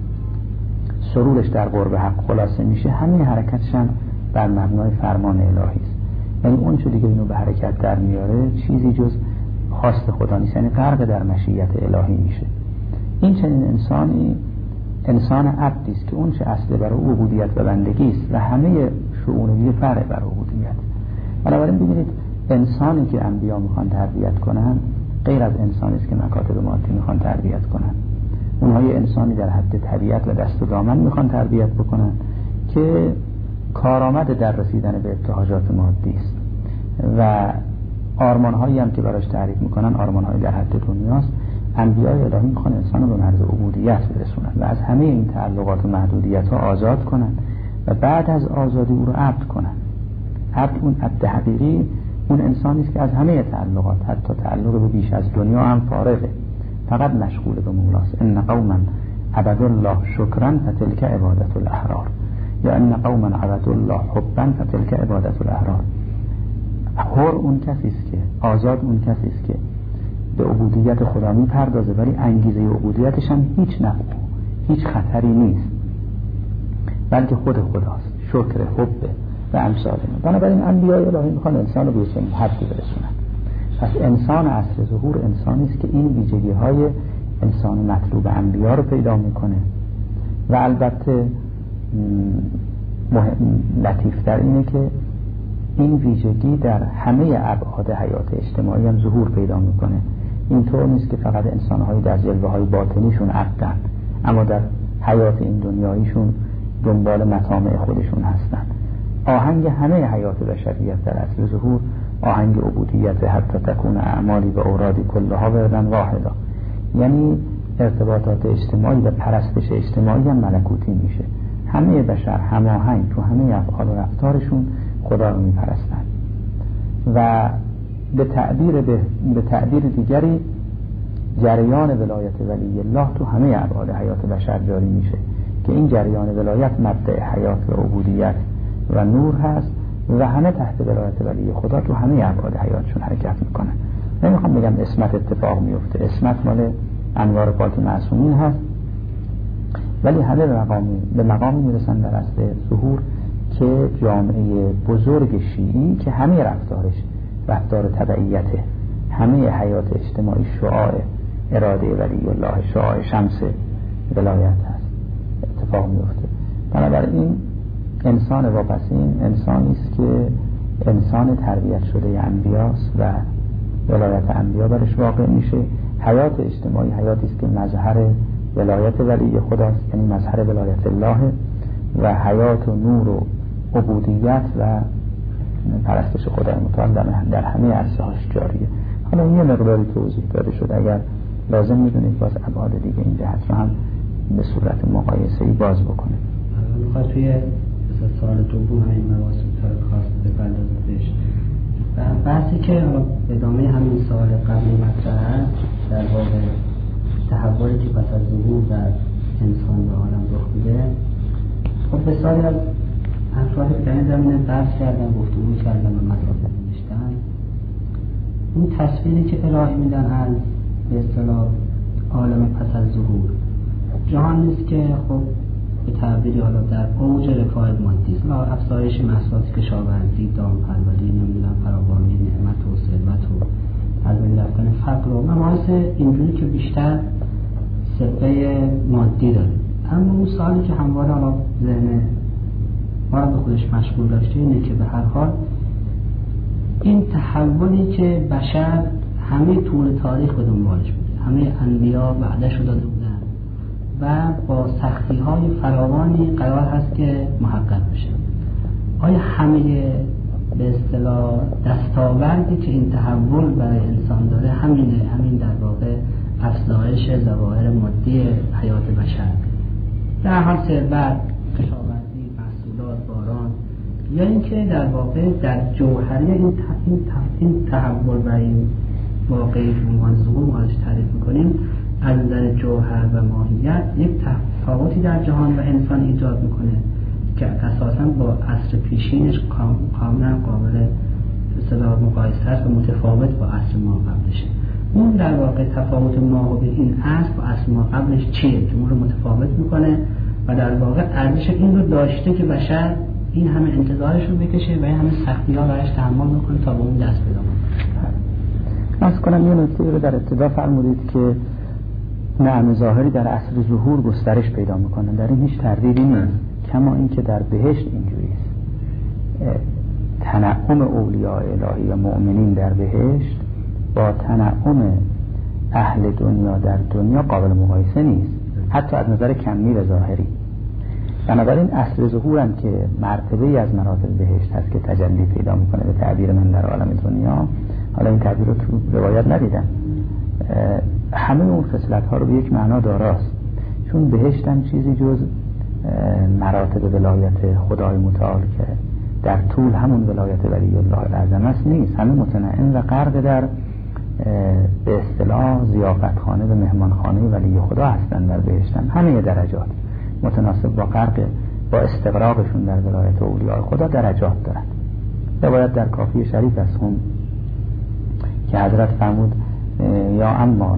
سرورش در قرب حق خلاصه میشه، همین حرکتش هم بر مبنای فرمان الهی است. یعنی اون چه دیگه اینو به حرکت در میاره چیزی جز خواست خدا نیست، یعنی غرق در مشیت الهی میشه. این چنین انسانی انسان عبدی است که اون چه اصل برای او عبودیت و بندگی است و همه شؤون دیگه فرع بر عبودیت. بنابراین ببینید انسانی که انبیا میخوان تربیت کنن غیر از انسانی است که مکاتب مادی میخوان تربیت کنن. اونها یه انسانی در حد طبیعت و دست و دامن میخوان تربیت بکنن که کارآمد در رسیدن به ابتهاجات مادی است و آرمان‌هایی هم که براش تعریف میکنن آرمان‌های در حد دنیاست. انبیای الهی میخوان انسان رو به مرز عبودیت برسونن و از همه این تعلقات و محدودیت‌ها آزاد کنن و بعد از آزادی او رو عبد کنن. عبد، اون عبد حقیقی، اون انسانی است که از همه تعلقات، حتی تعلق به بیش از دنیا هم فارغه، فقط مشغول به مولاست. ان قوما عبدوا الله شکرا فتلک عبادت الاحرار، یا ان قوما عبدوا الله حبا فتلک عبادت الاحرار. حر اون کسی است که آزاد، اون کسی است که به عبودیت خدا میپردازه ولی انگیزه عبودیتش هم هیچ نفع، هیچ خطری نیست، بلکه خود خداست، شکر، حب و امثال اینا. بنابراین انبیای الهی میخوان انسان رو به چنین حدی برسونن. پس انسان اصل ظهور انسانی است که این ویژگی های انسان مطلوب انبیا رو پیدا میکنه و البته لطیفتر اینه که این ویژگی در همه ابعاد حیات اجتماعی هم ظهور پیدا میکنه. اینطور نیست که فقط انسان‌های در جلوه‌های باطنیشون عبدن اما در حیات این دنیاییشون دنبال مطامع خودشون هستن. آهنگ همه حیات بشریت در اصل ظهور آهنگ عبودیت، حتی تکون اعمالی و اورادی کلها وردن واحدا، یعنی ارتباطات اجتماعی و پرستش اجتماعی هم ملکوتی میشه. همه بشر هماهنگ تو همه افعال و رفتارشون خدا رو میپرستن و به تعبیر به, به تعبیر دیگری جریان ولایت ولی الله تو همه ابعاد حیات بشر جاری میشه که این جریان ولایت مبدأ حیات و عبودیت و نور هست و همه تحت ولایت ولی خدا تو همه ابعاد حیاتشون حرکت میکنن. نمیخوام بگم اسمت اتفاق میفته، اسمت مال انوار پاک معصومین هست، ولی همه به مقامی به مقامی میرسن در اصل ظهور که جامعه بزرگ شیعی که همه رفتارش رفتار تبعیته، همه حیات اجتماعی شعاع اراده ولی الله، شعاع شمس ولایت هست، اتفاق میفته. بنابراین انسان واپسین انسانی است که انسان تربیت شده انبیاست و ولایت انبیا برش واقع میشه. حیات اجتماعی حیاتی است که مظهر ولایت ولی خداست، یعنی مظهر ولایت الله و حیات و نور و عبودیت و پرستش خدای متعال در همه عرصه‌هاش جاریه. حالا یه مقداری توضیح داده شد، اگر لازم میدونید باز ابعاد دیگه این جهت رو هم به صورت مقایسه‌ای باز بکنید. میخواد توی سال دوم همین مباحث طور خاص بپردازید بهش. بحثی که ادامه همین سال قبلی مطرح است در باب تحولی که پس از ظهور در انسان به عالم رخ میده. خب بسیاری از افراد که در این زمینه بحث کردن، گفتگو کردن و مطالب نوشتن، اون تصویری که ارائه میدن از به اصطلاح عالم پس از ظهور، جهان نیست که خب به تعبیری حالا در اوج رفاه مادی است، افزایش محصولات کشاورزی، دامپروری، نمیدونم فراوانی نعمت و ثروت و از بین رفتن فقر و مباحث اینجوری که بیشتر سبقه مادی داره. اما اون سوالی که همواره حالا ذهن ما رو به خودش مشغول داشته اینه که به هر حال این تحولی که بشر همه طول تاریخ به دنبالش بوده، همه انبیا بعدش رو داده بودن و با سختی های فراوانی قرار هست که محقق بشه. آیا همه به اصطلاح دستاوردی که این تحول برای انسان داره همینه، همین در واقع افزایش ظواهر مادی حیات بشر، در حال ثروت، کشاورزی، محصولات، باران، یا اینکه در واقع در جوهری این این تحول و این واقعی که عنوان ظهور ما ازش تعریف میکنیم از نظر جوهر و ماهیت یک تفاوتی در جهان و انسان ایجاد میکنه که اساساً با عصر پیشینش کاملا قابل اصطلاح مقایسه است و متفاوت با عصر ما قبلشه. اون در واقع تفاوت ما به این عصر با عصر ما قبلش چیه که اون رو متفاوت میکنه و در واقع ارزش این رو داشته که بشر این همه انتظارش رو بکشه و این همه سختی ها برایش تحمل میکنه تا به اون دست پیدا کنه. از کنم یه نکته رو در ابتدا فرمودید که نعم ظاهری در عصر ظهور گسترش پیدا میکنه. در این هیچ تردیدی نیست، کما اینکه در بهشت اینجوری است. تنعم اولیاء الهی و مؤمنین در بهشت با تنعم اهل دنیا در دنیا قابل مقایسه نیست، حتی از نظر کمی و ظاهری. بنابراین اصل ظهور هم که مرتبه‌ای از مراتب بهشت هست که تجلی پیدا میکنه به تعبیر من در عالم دنیا، حالا این تعبیر رو تو روایت ندیدم، همه اون خصلت ها رو به یک معنا داراست. چون بهشت هم چیزی جز مراتب ولایت خدای متعال که در طول همون ولایت ولی الله الاعظم است نیست، همه متنعم و غرق در به اصطلاح ضیافتخانه و مهمانخانه ولی خدا هستن. در بهشت هم همه درجات متناسب با غرق با استغراقشون در ولایت اولیاء خدا درجات دارن. روایت در کافی شریف است هم که حضرت فرمود یا عمار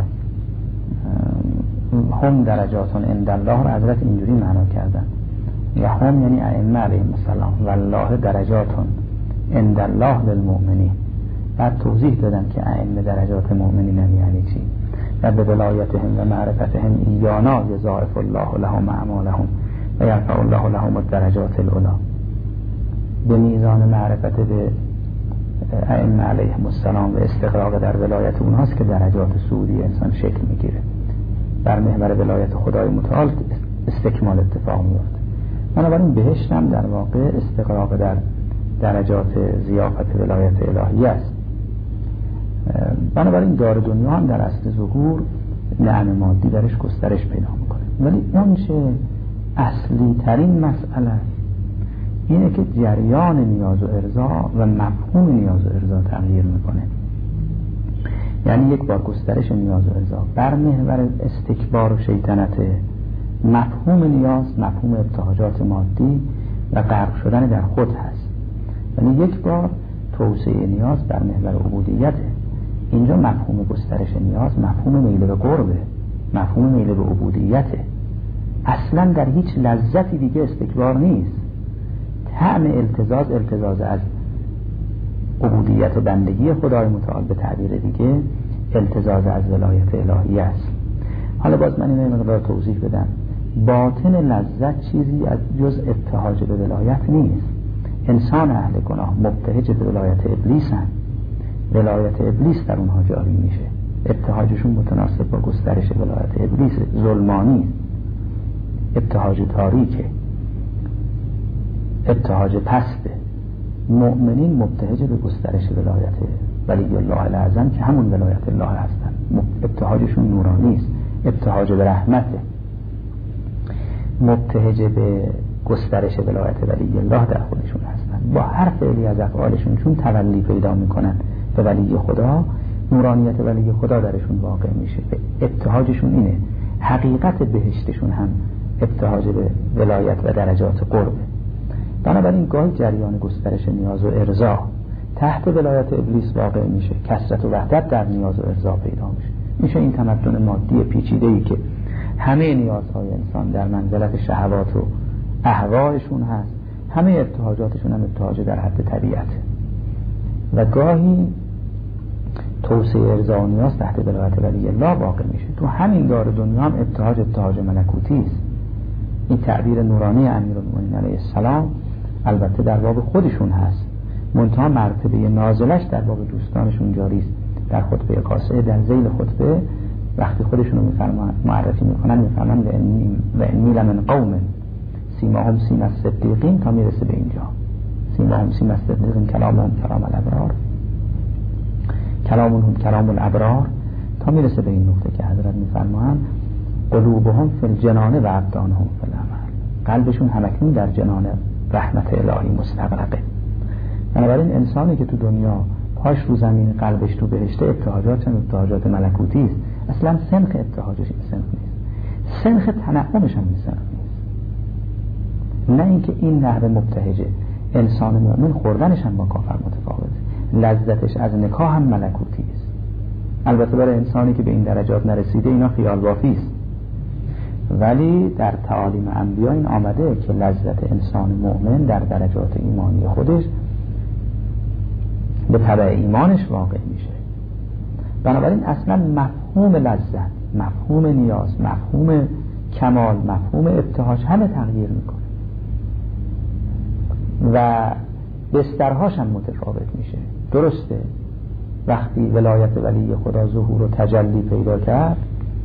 هم درجاتون عند الله رو حضرت اینجوری معنا کردن، یا هم یعنی ائمه علیهم السلام، والله درجاتون عند الله للمؤمنین. بعد توضیح دادن که ائمه درجات مؤمنین یعنی چی و به ولایتهم و معرفتهم ایانا یضاعف الله لهم اعمالهم و یرفع الله لهم الدرجات العلی. به میزان معرفت به ائمه علیهم السلام و استقراق در ولایت اونهاست که درجات صعودی انسان شکل میگیره. بر محور ولایت خدای متعال استکمال اتفاق میفته. بنابراین بهشت هم در واقع استقراق در درجات ضیافت ولایت الهی است. بنابراین دار دنیا هم در اصل ظهور نعم مادی درش گسترش پیدا میکنه. ولی اون چه اصلی ترین مسئله اینه که جریان نیاز و ارضا و مفهوم نیاز و ارضا تغییر میکنه. یعنی یک بار گسترش نیاز و ارضا بر محور استکبار و شیطنت مفهوم نیاز، مفهوم ابتهاجات مادی و غرق شدن در خود هست. یعنی یک بار توسعه نیاز بر محور عبودیته. اینجا مفهوم گسترش نیاز مفهوم میل به قربه، مفهوم میل به عبودیته. اصلا در هیچ لذتی دیگه استکبار نیست. طعم التزاز التزاز از عبودیت و بندگی خدای متعال، به تعبیر دیگه التزاز از ولایت الهی است. حالا باز من اینو مقدار توضیح بدم. باطن لذت چیزی از جز ابتهاج به ولایت نیست. انسان اهل گناه مبتهج به ولایت ابلیس هم. ولایت ابلیس در اونها جاری میشه. ابتهاجشون متناسب با گسترش ولایت ابلیس، ظلمانی، ابتهاج تاریکه، ابتهاج پسته. مؤمنین مبتهج به گسترش ولایت ولی الله الاعظم که همون ولایت الله هستن. ابتهاجشون نورانی است، ابتهاج به رحمته، مبتهج به گسترش ولایت ولی الله در خودشون هستن. با هر فعلی از افعالشون چون تولی پیدا میکنن به ولی خدا، نورانیت ولی خدا درشون واقع میشه. ابتهاجشون اینه. حقیقت بهشتشون هم ابتهاج به ولایت و درجات قربه. بنابراین گاهی جریان گسترش نیاز و ارضا تحت ولایت ابلیس واقع میشه، کثرت و وحدت در نیاز و ارضا پیدا میشه. میشه این تمدن مادی پیچیده‌ای که همه نیازهای انسان در منزلت شهوات و اهوایشون هست، همه ابتهاجاتشون هم ابتهاج در حد طبیعته و گاهی توسعه ارضا و نیاز تحت ولایت ولی الله واقع میشه. تو همین دار دنیا هم ابتهاج ابتهاج ملکوتی است. این تعبیر نورانی امیرالمومنین علیه السلام البته در باب خودشون هست، منتها مرتبه نازلش در باب دوستانشون جاری است. در خطبه قاصه در ذیل خطبه وقتی خودشون رو میفرمان معرفی میکنن میفرمان و انی لمن قوم سیماهم سیم الصدیقین تا میرسه به اینجا. سیماهم سیم الصدیقین کلامهم کلام الابرار، کلامهم کلام الابرار، تا میرسه به این نقطه که حضرت میفرمان قلوبهم فی الجنان و ابدانهم فی العمل، قلبشون همکنون در جنان رحمت الهی مستغرقه. بنابراین انسانی که تو دنیا پاش رو زمین قلبش تو بهشته، ابتهاجات هم ابتهاجات ملکوتی است. اصلا سنخ ابتهاجش این سنخ نیست، سنخ تنعمش هم این سنخ نیست. نه اینکه این نحو مبتهجه انسان مؤمن خوردنش هم با کافر متفاوته، لذتش از نکاح هم ملکوتی است. البته برای انسانی که به این درجات نرسیده اینا خیال بافی است، ولی در تعالیم انبیا این آمده که لذت انسان مؤمن در درجات ایمانی خودش به تبع ایمانش واقع میشه. بنابراین اصلا مفهوم لذت، مفهوم نیاز، مفهوم کمال، مفهوم ابتهاج همه تغییر میکنه و بسترهاش هم متفاوت میشه. درسته وقتی ولایت ولی خدا ظهور و تجلی پیدا کرد،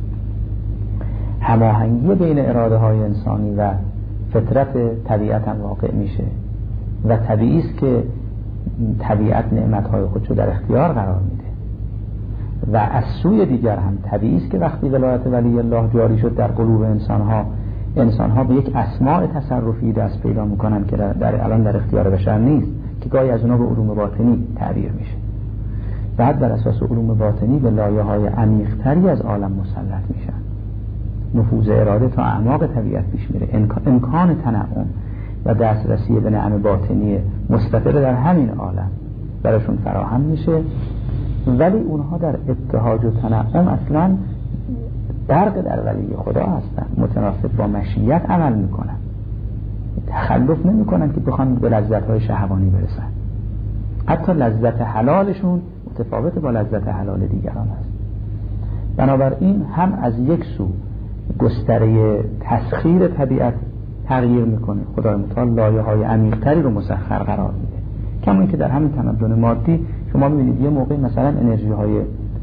هماهنگی بین اراده های انسانی و فطرت طبیعت هم واقع میشه و طبیعی است که طبیعت نعمتهای خودشو در اختیار قرار میده و از سوی دیگر هم طبیعی است که وقتی ولایت ولی الله جاری شد در قلوب انسانها، انسانها به یک اسماع تصرفی دست پیدا میکنن که در, در الان در اختیار بشر نیست، که گاهی از اونها به علوم باطنی تعبیر میشه. بعد بر اساس علوم باطنی به لایه‌های عمیق‌تری از عالم مسلط میشن، نفوذ اراده تا اعماق طبیعت پیش میره، امکان تنعم و دسترسی به نعم باطنی مستتر در همین عالم براشون فراهم میشه. ولی اونها در ابتهاج و تنعم اصلا برق در ولی خدا هستن، متناسب با مشیت عمل میکنن، تخلف نمیکنن که بخوان به لذت‌های شهوانی برسن. حتی لذت حلالشون متفاوت با لذت حلال دیگران هست. بنابراین هم از یک سو گستره تسخیر طبیعت تغییر میکنه، خدای متعال لایه‌های عمیق‌تری رو مسخر قرار میده. کما اینکه در همین تمدن مادی شما میبینید یه موقع مثلا انرژی‌های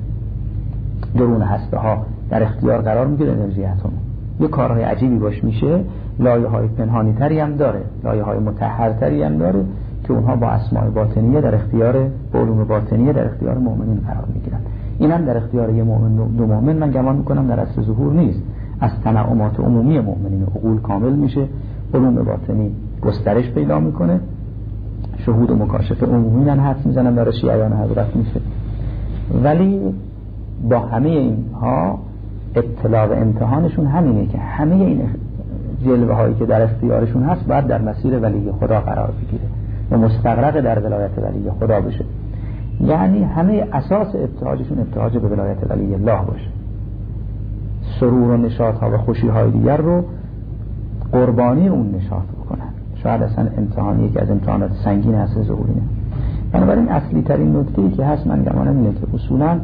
درون هسته‌ها در اختیار قرار میگیره، انرژی اتم یه کارهای عجیبی باش میشه، لایه‌های پنهانی تری هم داره، لایه‌های مطهرتری هم داره که اونها با اسماء باطنیه در اختیار، با علوم باطنیه در اختیار مؤمنین قرار میگیرن. این هم در اختیار یه مؤمن دو مؤمن من گمان میکنم در اصل ظهور نیست، از تنعمات عمومی مؤمنین عقول کامل میشه، علوم باطنی گسترش پیدا میکنه، شهود و مکاشفه عمومی هم حدس میزنن برای شیعیان حضرت میشه. ولی با همه اینها ابتلا و امتحانشون همینه که همه این جلوه هایی که در اختیارشون هست باید در مسیر ولی خدا قرار بگیره و مستغرق در ولایت ولی خدا بشه. یعنی همه اساس ابتهاجشون ابتهاج به ولایت ولی الله باشه، سرور و نشاط ها و خوشی های دیگر رو قربانی اون نشاط بکنن. شاید اصلا امتحانی که از امتحانات سنگین هست ظهورینه. بنابراین اصلی ترین نکته‌ای که هست من گمانم اینه که اصولا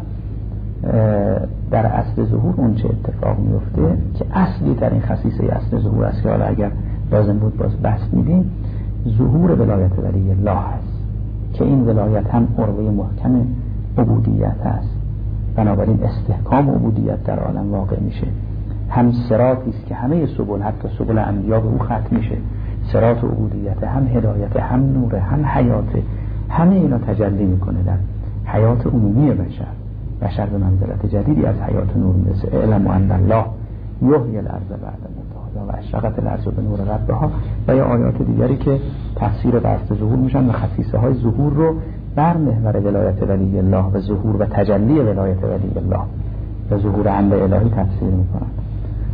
در اصل ظهور اون چه اتفاق میفته که اصلی ترین خصیصه اصل ظهور است که حالا اگر لازم بود باز بحث میدیم، ظهور ولایت ولی الله هست که این ولایت هم عروه محکم عبودیت هست. بنابراین استحکام عبودیت در عالم واقع میشه، هم صراطی است که همه سبل حتی سبل انبیا به او ختم میشه، صراط عبودیت، هم هدایت، هم نور، هم حیات، همه اینا تجلی میکنه در حیات عمومی بشر. بشر به منزلت جدیدی از حیات نور میرسه. اعلم ان الله یحیی الارض بعد موتها و اشرقت الارض بنور ربها و یا آیات دیگری که تفسیر بحث ظهور میشن و خصیصه های ظهور رو بر محور ولایت ولی الله و ظهور و تجلی ولایت ولی الله و ظهور امر الهی تفسیر میکنن.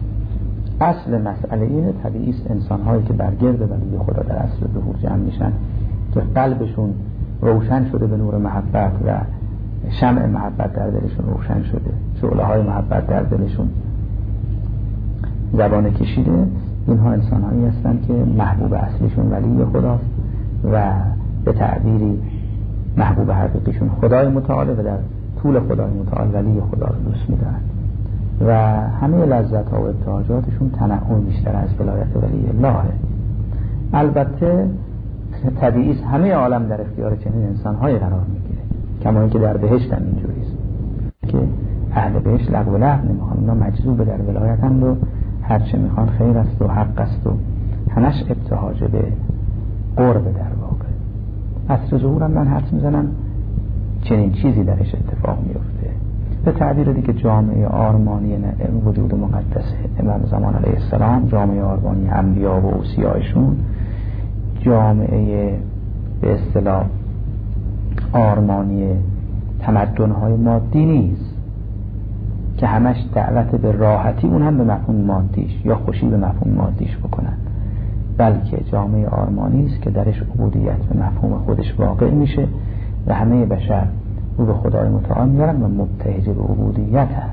اصل مسئله اینه، طبیعی است انسان‌هایی که برگرد ولی خدا در اصل ظهور جمع میشن که قلبشون روشن شده به نور محبت و شمع محبت در دلشون روشن شده، شعله‌های محبت در دلشون زبانه کشیده. اینها انسان‌هایی هستند که محبوب اصلیشون ولی خداست و به تعبیری محبوب حقیقیشون خدای متعال و در طول خدای متعال ولی خدا رو دوست می‌دارن و همه لذت‌ها و ابتهاجاتشون تنعم بیشتر از ولایت ولی الله. البته طبیعی است همه عالم در اختیار چنین انسان‌های قرار می‌گیره، کما اینکه در بهشت هم اینجوری است که اهل بهشت لغو و لحو نمی‌خوان، اونا مجذوب در ولایتند و هر چه می‌خوان خیر است و حق است و همش ابتهاج به قرب در واقع. عصر ظهور هم من حدس می‌زنم چنین چیزی درش اتفاق میفته. به تعبیر دیگه جامعه آرمانی وجود مقدس امام زمان علیه السلام، جامعه آرمانی انبیا و اوصیایشون، جامعه به اصطلاح آرمانی تمدن‌های مادی نیست که همش دعوت به راحتی اون هم به مفهوم مادیش یا خوشی به مفهوم مادیش بکنن، بلکه جامعه آرمانی است که درش عبودیت به مفهوم خودش واقع میشه و همه بشر رو به خدای متعال میارن و مبتهج به عبودیت هم.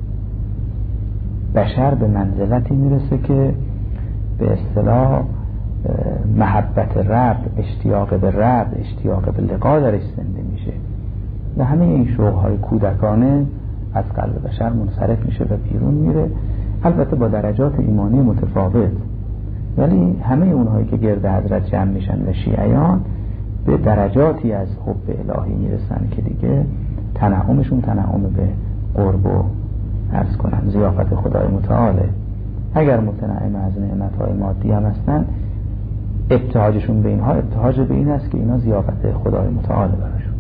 بشر به منزلتی میرسه که به اصطلاح محبت رب، اشتیاق به رب، اشتیاق به لقا درش زنده میشه و همه این شوق‌های کودکانه از قلب بشر منصرف میشه و بیرون میره، البته با درجات ایمانی متفاوت، ولی همه اونهایی که گرد حضرت جمع میشن و شیعیان به درجاتی از حب الهی میرسن که دیگه تنعمشون تنعم به قرب و عرض کنم ضیافت خدای متعاله. اگر متنعم از نعمتهای مادی هم هستن، ابتهاجشون به اینها ابتهاج به این است که اینا ضیافت خدای متعاله براشون.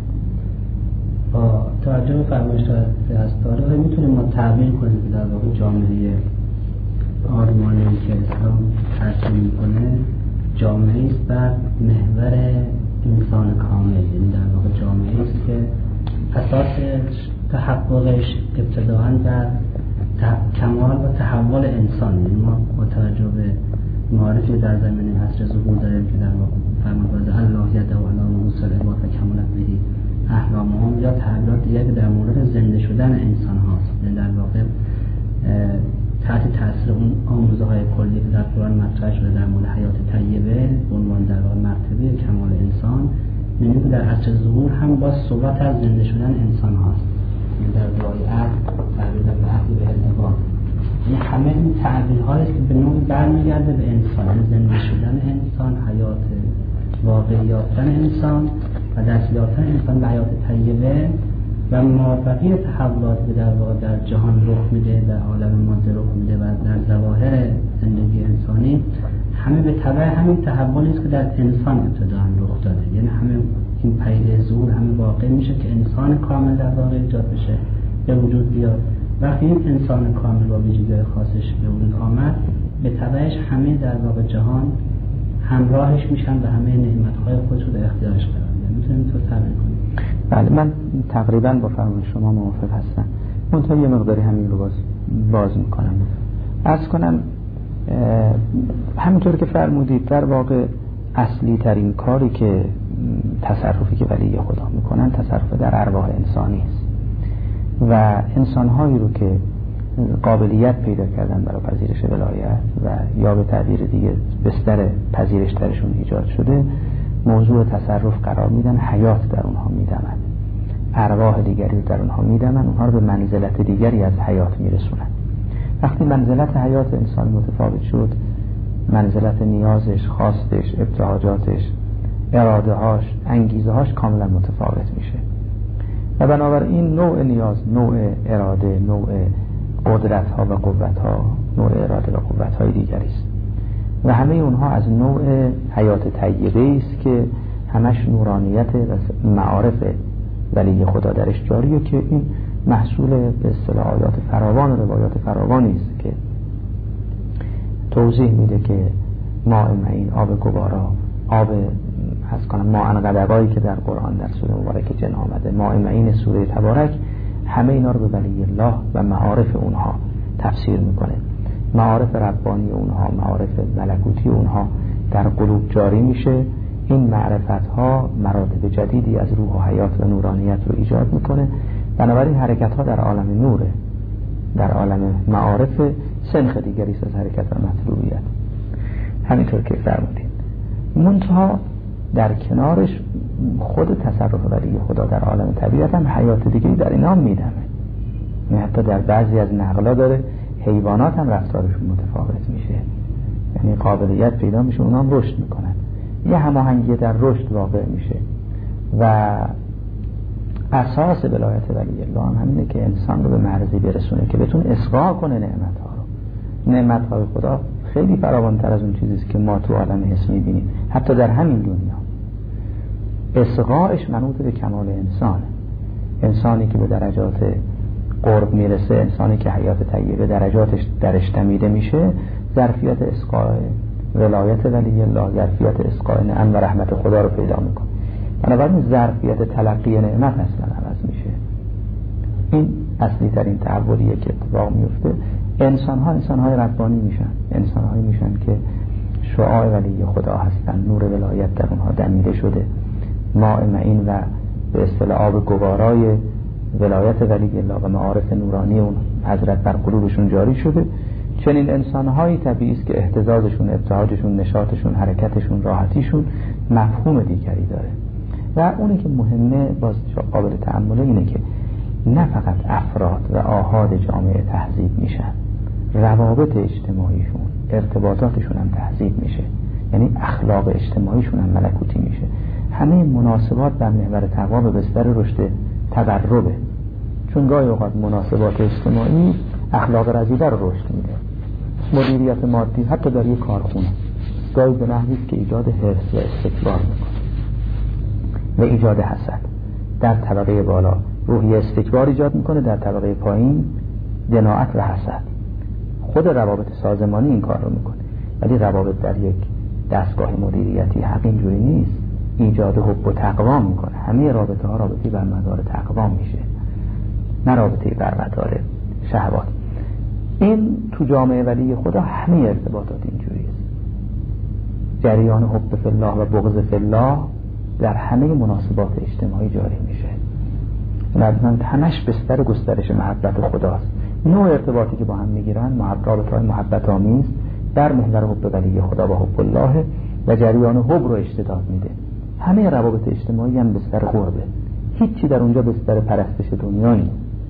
با توجه به فرمایش هستاره میتونیم ما تعبیر کنیم که در واقع جامعه آرمانی که اسلام ترسیم میکنه جامعه است بر محور انسان کامل، یعنی در واقع جامعه است که اساس تحققش ابتداءً در کمال و تحول انسان، یعنی ما با توجه به معارفی در زمینه عصر ظهور داریم که در واقع فرمانبر الله ید و علی رؤوس العباد و کمالت بهی احلامهم یا تعبیرات دیگه که در مورد زنده شدن انسان هاست، یعنی در واقع تحت تاثیر اون آموزه های کلی که در قرآن مطرح شده در مورد حیات طیبه به عنوان در واقع مرتبه کمال انسان، یعنی که در عصر ظهور هم با صحبت از زنده شدن انسان هاست، یعنی در دعای عهد تعبیر به عهد به العباد، یعنی همه این تعبیرهایی که به نوعی برمیگرده به انسان، یعنی زنده شدن انسان، حیات واقعی یافتن انسان و دست یافتن انسان به حیات طیبه و مابقی تحولاتی که در واقع در جهان رخ میده، در عالم ماده رخ میده و در ظواهر زندگی انسانی، همه به تبع همین تحولی است که در انسان ابتداء رخ داده، یعنی همه این پیده ظهور همه واقع میشه که انسان کامل در واقع ایجاد بشه، به وجود بیاد. وقتی این انسان کامل با ویژگی‌های خاصش به وجود آمد، به تبعش همه در واقع جهان همراهش میشن و همه نعمت‌های خودش رو در اختیارش قرار میدن. میتونیم تو تعبیر کنیم؟ بله، من تقریبا با فرمان شما موافق هستم. منتها یه مقداری همین رو باز باز میکنم. عرض کنم همینطور که فرمودید در واقع اصلی ترین کاری که تصرفی که ولی خدا میکنن تصرف در ارواح انسانی است و انسانهایی رو که قابلیت پیدا کردن برای پذیرش ولایت و یا به تعبیر دیگه بستر پذیرش درشون ایجاد شده، موضوع تصرف قرار میدن، حیات در اونها میدمن، ارواح دیگری در اونها میدمن، اونها رو به منزلت دیگری از حیات میرسونن. وقتی منزلت حیات انسان متفاوت شد، منزلت نیازش، خواستش، ابتهاجاتش، اراده هاش، انگیزه هاش کاملا متفاوت میشه و بنابراین نوع نیاز، نوع اراده، نوع قدرت ها و قوت ها، نوع اراده و قوت های دیگری است و همه اونها از نوع حیات طیبه است که همش نورانیت و معارف ولی خدا درش جاریه که این محصول به اصطلاح آیات فراوان و روایات فراوانی است که توضیح میده که ماء معین، آب گوارا، آب از کنم ماء غدقایی که در قرآن در سوره مبارک جن آمده، ماء معین سوره تبارک، همه اینا رو به ولی الله و معارف اونها تفسیر میکنه معارف ربانی اونها، معارف ملکوتی اونها در قلوب جاری میشه. این معرفت ها مراتب جدیدی از روح و حیات و نورانیت رو ایجاد میکنه. بنابراین حرکت ها در عالم نوره، در عالم معارف سنخ دیگری از حرکت و مطلوبیت، همینطور که فرمودین. منتها در کنارش خود تصرف ولی خدا در عالم طبیعت هم حیات دیگری در اینا هم میدمه. یعنی حتی در بعضی از نقلا داره حیوانات هم رفتارشون متفاوت میشه، یعنی قابلیت پیدا میشه اونا هم رشد میکنن، یه هماهنگی در رشد واقع میشه. و اساس ولایت ولی الله هم همینه که انسان رو به مرزی برسونه که بتونه اصغا کنه نعمت‌ها رو. نعمت‌های خدا خیلی فراوان‌تر از اون چیزیست که ما تو عالم حس می‌بینیم، حتی در همین دنیا. اصغاش منوط به کمال انسان، انسانی که به درجات قرب میرسه، انسانی که حیات طیبه درجاتش درش تمیده میشه، ظرفیت اصغاء ولایت ولی الله، ظرفیت اصغاء نعم و رحمت خدا رو پیدا میکنه. بنابراین ظرفیت تلقی نعمت اصلا عوض میشه. این اصلی ترین تحولیه که اتفاق میفته. انسان ها انسان های ربانی میشن، انسان هایی میشن که شعاع ولی خدا هستن، نور ولایت در اونها دمیده شده، ماء معین و به اصطلاح آب گوارای ولایت ولی الله و معارف نورانی اون حضرت بر قلوبشون جاری شده. چنین انسان‌هایی طبیعی است که اهتزازشون، ابتهاجشون، نشاطشون، حرکتشون، راحتیشون مفهوم دیگری داره. و اونی که مهمه باز قابل تأمله اینه که نه فقط افراد و آحاد جامعه تهذیب میشن، روابط اجتماعیشون، ارتباطاتشون هم تهذیب میشه، یعنی اخلاق اجتماعیشون هم ملکوتی میشه. همه مناسبات بر محور تقوا به بستر رشد تقربه، چون گاهی اوقات مناسبات اجتماعی اخلاق رذیله رو رشد میده. مدیریت مادی حتی در یک کارخونه گاهی به نحوی که ایجاد حرص و استکبار میکنه و ایجاد حسد. در طبقه بالا روحی استکبار ایجاد میکنه، در طبقه پایین دناعت و حسد. خود روابط سازمانی این کار رو میکنه، ولی روابط در یک دستگاه مدیریتی حق اینجوری نیست، ایجاد حب و تقوا میکنه. همه رابطه ها رابطه بر مدار تقوا میشه، نه رابطه بر مدار شهوات. این تو جامعه ولی خدا همه ارتباطات اینجوری است. جریان حب فی الله و بغض فی الله در همه مناسبات اجتماعی جاری میشه. لازم همش بستر گسترش محبت خداست. نوع ارتباطی که با هم میگیرن رابطه‌های محبت آمیز در محور حب ولی خدا و حب الله و جریان حب رو اشتداد میده. همه روابط اجتماعی هم بستر قربه، هیچی در اونجا بستر پرستش دنیا نیست.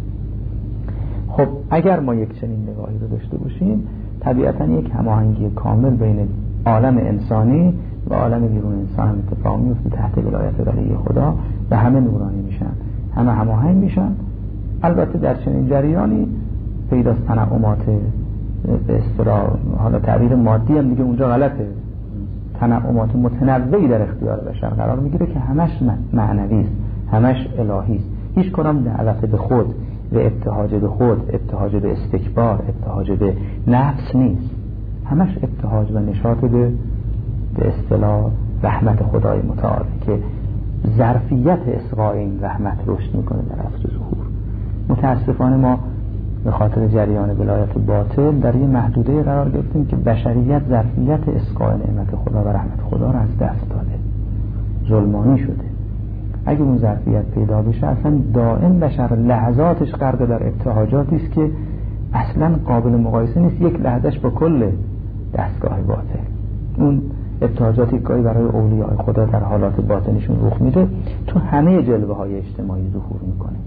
خب اگر ما یک چنین نگاهی رو داشته باشیم، طبیعتاً یک هماهنگی کامل بین عالم انسانی و عالم بیرون انسان هم اتفاق میفته تحت ولایت ولی خدا و همه نورانی میشن، همه هماهنگ میشن. البته در چنین جریانی پیداست تنعمات به اصطلاح، حالا تعبیر مادی هم دیگه اونجا غلطه، تنعمات متنوعی در اختیار بشر قرار میگیره که همش معنوی است، همش الهی است. هیچ کدام دعوت به خود و ابتهاج به خود، ابتهاج به استکبار، ابتهاج به نفس نیست، همش ابتهاج و نشاط به به اصطلاح رحمت خدای متعال که ظرفیت اصغاء این رحمت رشد میکنه در عصر ظهور. متاسفانه ما به خاطر جریان ولایت باطل در یه محدوده قرار گرفتیم که بشریت ظرفیت اصغاء نعمت خدا و رحمت خدا رو از دست داده، ظلمانی شده. اگه اون ظرفیت پیدا بشه اصلا دائم بشر لحظاتش غرق در ابتهاجاتی است که اصلا قابل مقایسه نیست یک لحظهش با کل دستگاه باطل. اون ابتهاجاتی که برای اولیاء خدا در حالات باطنشون رخ میده تو همه جلوه های اجتماعی ظهور میکنه.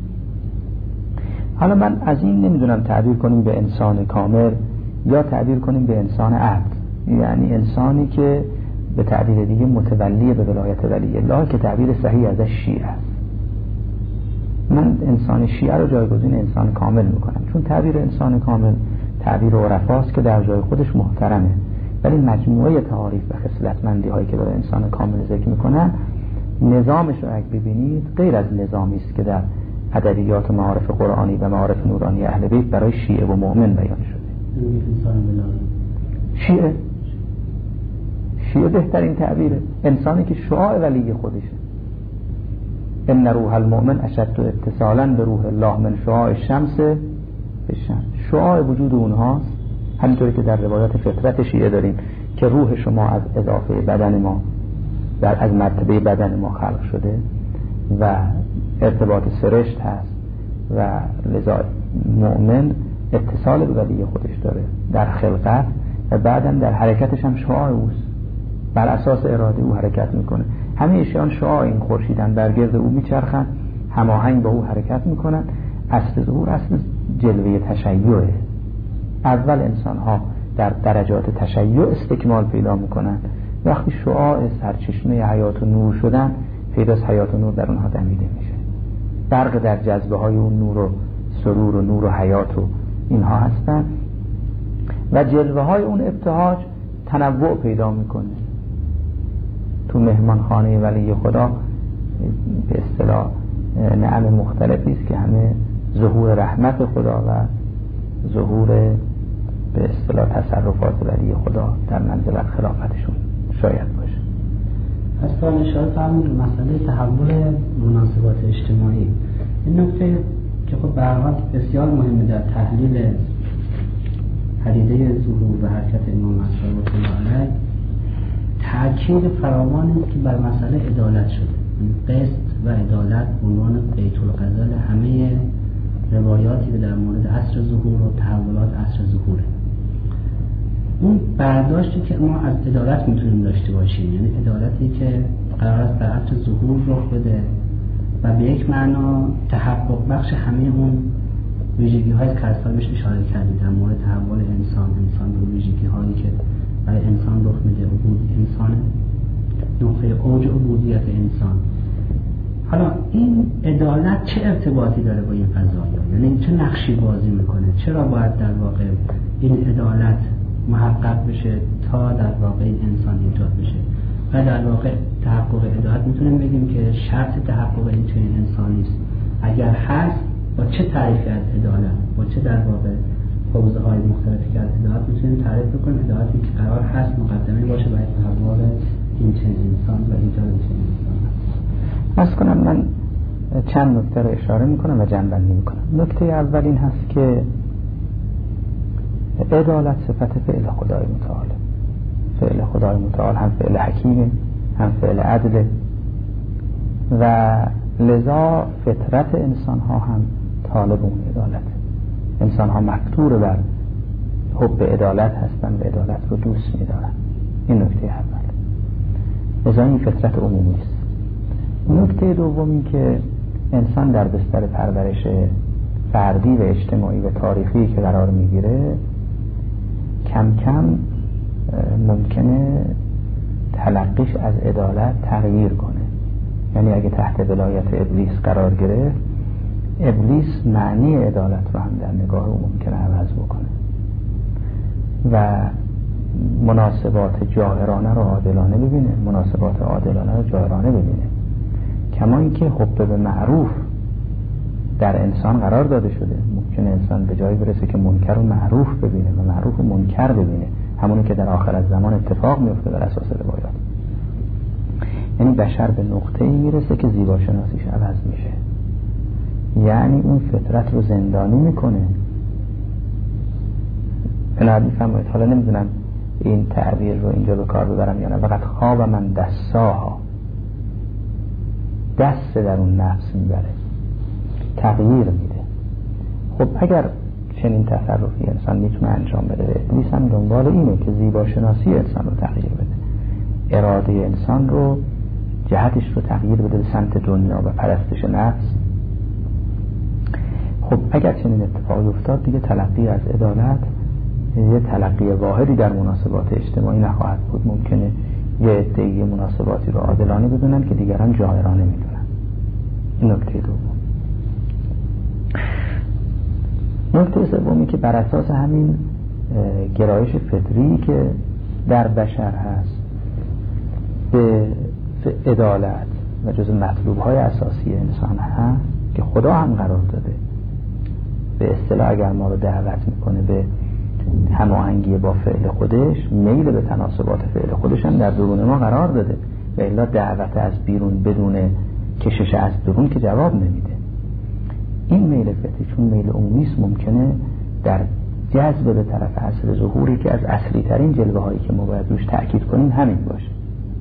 حالا من از این نمیدونم تعبیر کنیم به انسان کامل یا تعبیر کنیم به انسان عبد، یعنی انسانی که به تعبیر دیگه متولی به ولایت ولی الله که تعبیر صحیح ازش شیعه است. من انسان شیعه رو جایگزین انسان کامل میکنم، چون تعبیر انسان کامل تعبیر عرفاست که در جای خودش محترمه، ولی مجموعه تعاریف و خصلتمندی هایی که برای انسان کامل ذکر میکنن نظامش رو اگه ببینید غیر از نظامی است که در ادبیات و معارف قرآنی و معارف نورانی اهل بیت برای شیعه و مؤمن بیان شده. شیعه شیعه بهترین تعبیره، انسانی که شعاع ولی خودشه. ان روح المؤمن اشد اتصالا به روح الله من شعاع الشمس به الشمس. شعاع وجود اونهاست همینطوری که در روایات فطرت شیعه داریم که روح شما از اضافه بدن ما در از مرتبه بدن ما خلق شده و ارتباط سرشت هست و لذا مؤمن اتصال به ولی خودش داره در خلقت و بعدم در حرکتش هم شعاع اوست، بر اساس اراده او حرکت میکنه. همه اشیان شعاع این خورشیدن، بر گرد او میچرخن، هماهنگ با او حرکت میکنن. اصل ظهور اصل جلوه تشیعه. اول انسان ها در درجات تشیع استکمال پیدا میکنن، وقتی شعاع سرچشمه حیات و نور شدن پیداست حیات و نور در اونها دمیده میشه، برق در جذبه های اون نور و سرور و نور و حیات و اینها هستن و جلوه های اون ابتهاج تنوع پیدا میکنه. تو مهمان خانه ولی خدا به اصطلاح نعم مختلفی است که همه ظهور رحمت خدا و ظهور به اصطلاح تصرفات ولی خدا در منزلت خلافتشون شاید باشه. از تا اشاره فرمود مسئله تحول مناسبات اجتماعی، این نکته که خب به هر حال بسیار مهمه در تحلیل پدیده ظهور و حرکت امام مصطفی الله علیه. تأکید فراوانی است که بر مسئله عدالت شده. قسط و عدالت عنوان بیت الغزل همه روایاتی که در مورد عصر ظهور و تحولات عصر ظهوره. اون برداشتی که ما از عدالت میتونیم داشته باشیم، یعنی عدالتی که قرار است در عصر ظهور رخ بده و به یک معنا تحقق بخش همه اون ویژگی های که اصلا بهش اشاره کردیم در مورد تحول انسان انسان به ویژگی هایی که برای انسان رخ میده، عبود انسان، نقطه اوج عبودیت انسان. حالا این عدالت چه ارتباطی داره با این قضایا؟ یعنی چه نقشی بازی میکنه؟ چرا باید در واقع این عدالت محقق بشه تا در واقع این انسان ایجاد بشه؟ و در واقع تحقق عدالت میتونیم بگیم که شرط تحقق این چنین انسانی است. اگر هست با چه تعریفی از عدالت، با چه در واقع حوزه های مختلفی که از عدالت میتونیم تعریف بکنیم عدالتی که قرار هست مقدمه باشه برای تحول این چنین انسان و ایجاد این چنین انسان. از کنم من چند نکته رو اشاره میکنم و جنبندی میکنم. نکته اول این هست که عدالت صفت فعل خدای متعال، فعل خدای متعال هم فعل حکیمه هم فعل عدله و لذا فطرت انسان ها هم طالب اون عدالت. انسان ها مفطور بر حب عدالت هستن و عدالت رو دوست میدارن. این نکته اول. لذا این فطرت عمومی است. نکته دومی که انسان در بستر پرورش فردی و اجتماعی و تاریخی که قرار میگیره کم کم ممکنه تلقیش از عدالت تغییر کنه. یعنی اگه تحت ولایت ابلیس قرار گرفت، ابلیس معنی عدالت رو هم در نگاه او ممکنه عوض بکنه و مناسبات جائرانه رو عادلانه ببینه، مناسبات عادلانه رو جائرانه ببینه. کما اینکه حب به معروف در انسان قرار داده شده، ممکنه انسان به جایی برسه که منکر و معروف ببینه و معروف و منکر ببینه، همونی که در آخر از زمان اتفاق میفته بر اساس روایات. یعنی بشر به نقطه‌ای میرسه که زیباشناسیش عوض میشه، یعنی اون فطرت رو زندانی میکنه. بنابراین فرمایید، حالا نمیدونم این تعبیر رو اینجا به کار ببرم یا نه، فقط خواب من دستاها، دست در اون نفس میبره، تغییر میده. خب اگر چنین تصرفی انسان میتونه انجام بده، ابلیس هم دنبال اینه که زیباشناسی انسان رو تغییر بده، اراده انسان رو، جهتش رو تغییر بده به سمت دنیا و پرستش نفس. خب اگر چنین اتفاقی افتاد، دیگه تلقی از عدالت یه تلقی واحدی در مناسبات اجتماعی نخواهد بود. ممکنه یه عده‌ای مناسباتی رو عادلانه بدونن که دیگران جائرانه میدونن. این نکته دوم. نکته سومی که بر اساس همین گرایش فطری که در بشر هست به عدالت و جز مطلوب‌های اساسی انسان هست که خدا هم قرار داده، به اصطلاح اگر ما رو دعوت میکنه به هماهنگی با فعل خودش، میل به تناسبات فعل خودش هم در درون ما قرار داده و الا دعوت از بیرون بدون کشش از درون که جواب نمیده. این میل فطری چون میل عمومی است، ممکنه در جذب به طرف عصر ظهوری که از اصلی ترین جلوه هایی که ما باید روش تأکید کنیم همین باشه.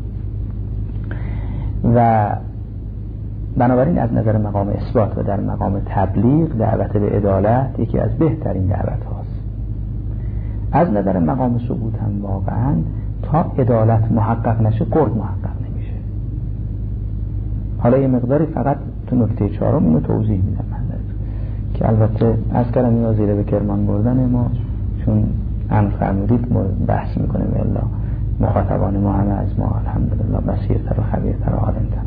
و بنابراین از نظر مقام اثبات و در مقام تبلیغ دعوت به عدالت یکی از بهترین دعوت هاست. از نظر مقام ثبوت هم واقعا تا عدالت محقق نشه قرب محقق نمیشه. حالا یه مقداری فقط تو نکته چهارم اینو توضیح میدم من که البته از کلم اینا زیره به کرمان بردن ما چون امر فرمودید بحث میکنیم الا مخاطبان ما همه از ما الحمدلله بصیرتر و خبیرتر و عالمتر،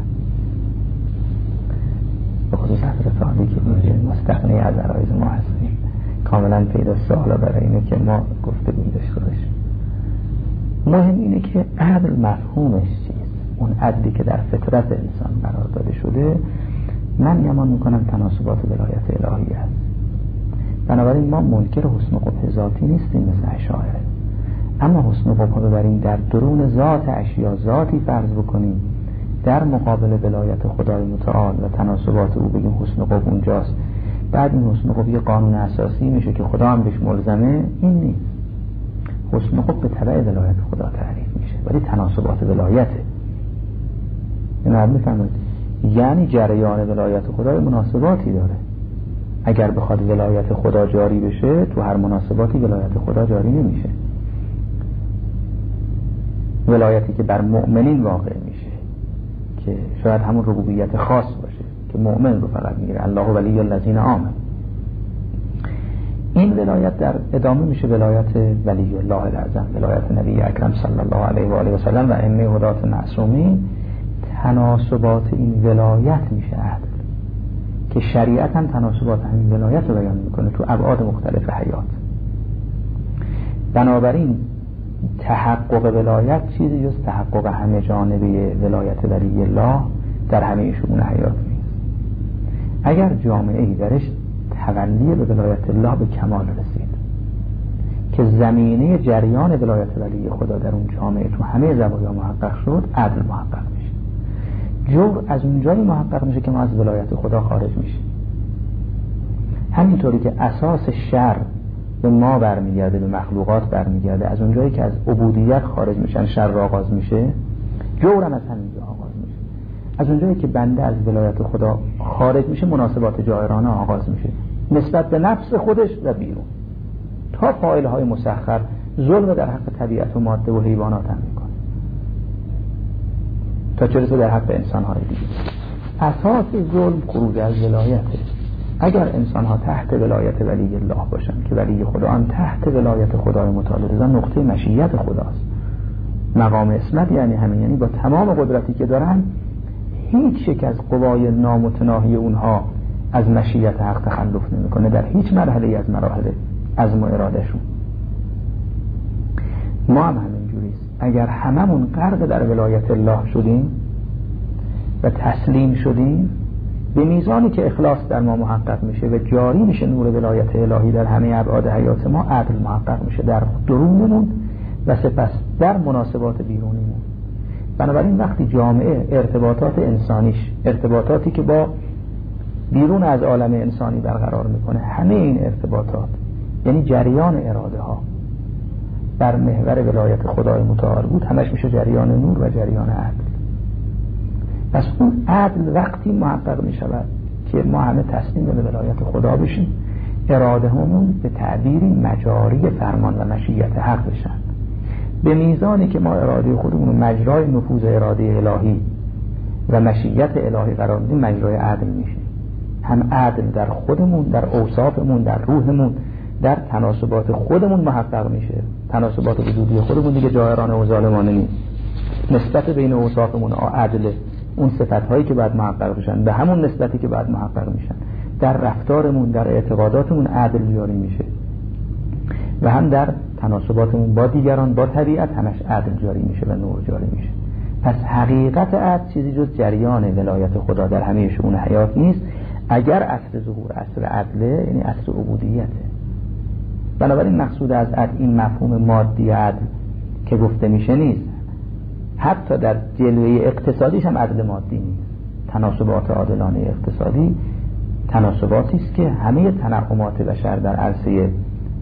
به خصوص حضرت عالی که میگه مستغنی از عرایض ما هستیم. کاملا پیداسته حالا برای اینه که ما گفته بود داشته باشیم. مهم اینه که عدل مفهومش چیست؟ اون عدلی که در فطرت انسان قرار داده شده من گمان میکنم تناسبات ولایت الهی است. بنابراین ما منکر حسن و قبح ذاتی نیستیم مثل اشاعره، اما حسن و قبح ببریم در درون ذات اشیا ذاتی فرض بکنیم در مقابل ولایت خدای متعال و تناسبات او بگیم حسن و قبح اونجاست، بعد این حسن و قبح یه قانون اساسی میشه که خدا هم بهش ملزمه. این نیست. حسن و قبح به تبع ولایت خدا تعریف میشه ولی تناسبات ولایته. این میفهمید؟ یعنی جریان ولایت خدا مناسباتی داره. اگر بخواد ولایت خدا جاری بشه تو هر مناسباتی ولایت خدا جاری نمیشه. ولایتی که بر مؤمنین واقع میشه که شاید همون ربوبیت خاص باشه که مؤمن رو فقط میگیره، الله ولی الذین آمنوا. این ولایت در ادامه میشه ولایت ولی الله الاعظم، ولایت نبی اکرم صلی الله علیه و آله و سلم و ائمه هدات معصومین. تناسبات این ولایت میشه عدل که شریعت هم تناسبات همین ولایت رو بیان میکنه تو ابعاد مختلف حیات. بنابراین تحقق ولایت چیزی جز تحقق همه جانبه ولایت ولی الله در همه شؤون حیات نیست. اگر جامعه ای درش تولی به ولایت الله به کمال رسید که زمینه جریان ولایت ولی خدا در اون جامعه تو همه زوایا محقق شد، عدل محقق میشه. جور از اونجایی محقق میشه که ما از ولایت خدا خارج میشیم. همینطوری که اساس شر به ما برمیگرده، به مخلوقات برمیگرده، از اونجایی که از عبودیت خارج میشن شر آغاز میشه، جور هم از همینجا آغاز میشه. از اونجایی که بنده از ولایت خدا خارج میشه مناسبات جائرانه آغاز میشه نسبت به نفس خودش و بیرون، تا فاعل های مسخر ظلم در حق طبیعت و ماده و حیوانات هم میکنه، تا چه رسه در حق انسان های دیگه. اساس ظلم خروج از ولایته. اگر انسان ها تحت ولایت ولی الله باشن که ولی خدا هم تحت ولایت خدای متعال رضا نقطه مشیت خداست. مقام اسمت یعنی همین، یعنی با تمام قدرتی که دارن هیچ یک از قوای نامتناهی اونها از مشیت حق تخلف نمیکنه در هیچ مرحله از مراحل عزم و ارادهشون. ما هم همین جوریست. اگر هممون غرق در ولایت الله شدیم و تسلیم شدیم، به میزانی که اخلاص در ما محقق میشه و جاری میشه نور ولایت الهی در همه ابعاد حیات ما، عدل محقق میشه در درونمون و سپس در مناسبات بیرونیمون. بنابراین وقتی جامعه ارتباطات انسانیش، ارتباطاتی که با بیرون از عالم انسانی برقرار میکنه، همه این ارتباطات یعنی جریان اراده ها بر محور ولایت خدای متعال بود، همش میشه جریان نور و جریان عدل. پس اون عدل وقتی محقق می شود که ما همه تسلیم به ولایت خدا بشیم، اراده همون به تعبیری مجاری فرمان و مشیت حق بشن. به میزانی که ما اراده خودمون مجرای نفوذ اراده الهی و مشیت الهی قرار بدیم، مجرای عدل میشه. هم عدل در خودمون، در اوصافمون، در روحمون، در تناسبات خودمون محقق میشه. تناسبات وجودی خودمون دیگه جائرانه و ظالمانه نیست. نسبت بین اوصافمون عدل، اون صفت‌هایی که باید محقق بشن به همون نسبتی که باید محقق میشن. در رفتارمون، در اعتقاداتمون عدل جاری میشه و هم در تناسباتمون با دیگران، با طبیعت همش عدل جاری میشه و نور جاری میشه. پس حقیقت عدل چیزی جز جریان ولایت خدا در همه شؤون حیات نیست. اگر عصر ظهور عصر عدله، یعنی عصر عبودیته. بنابراین مقصود از عدل این مفهوم مادی عدل که گفته میشه نیست. حتی در جلوه اقتصادیش هم عدل مادی نیست. تناسبات عادلانه اقتصادی تناسباتی است که همه تنعمات بشر در عرصه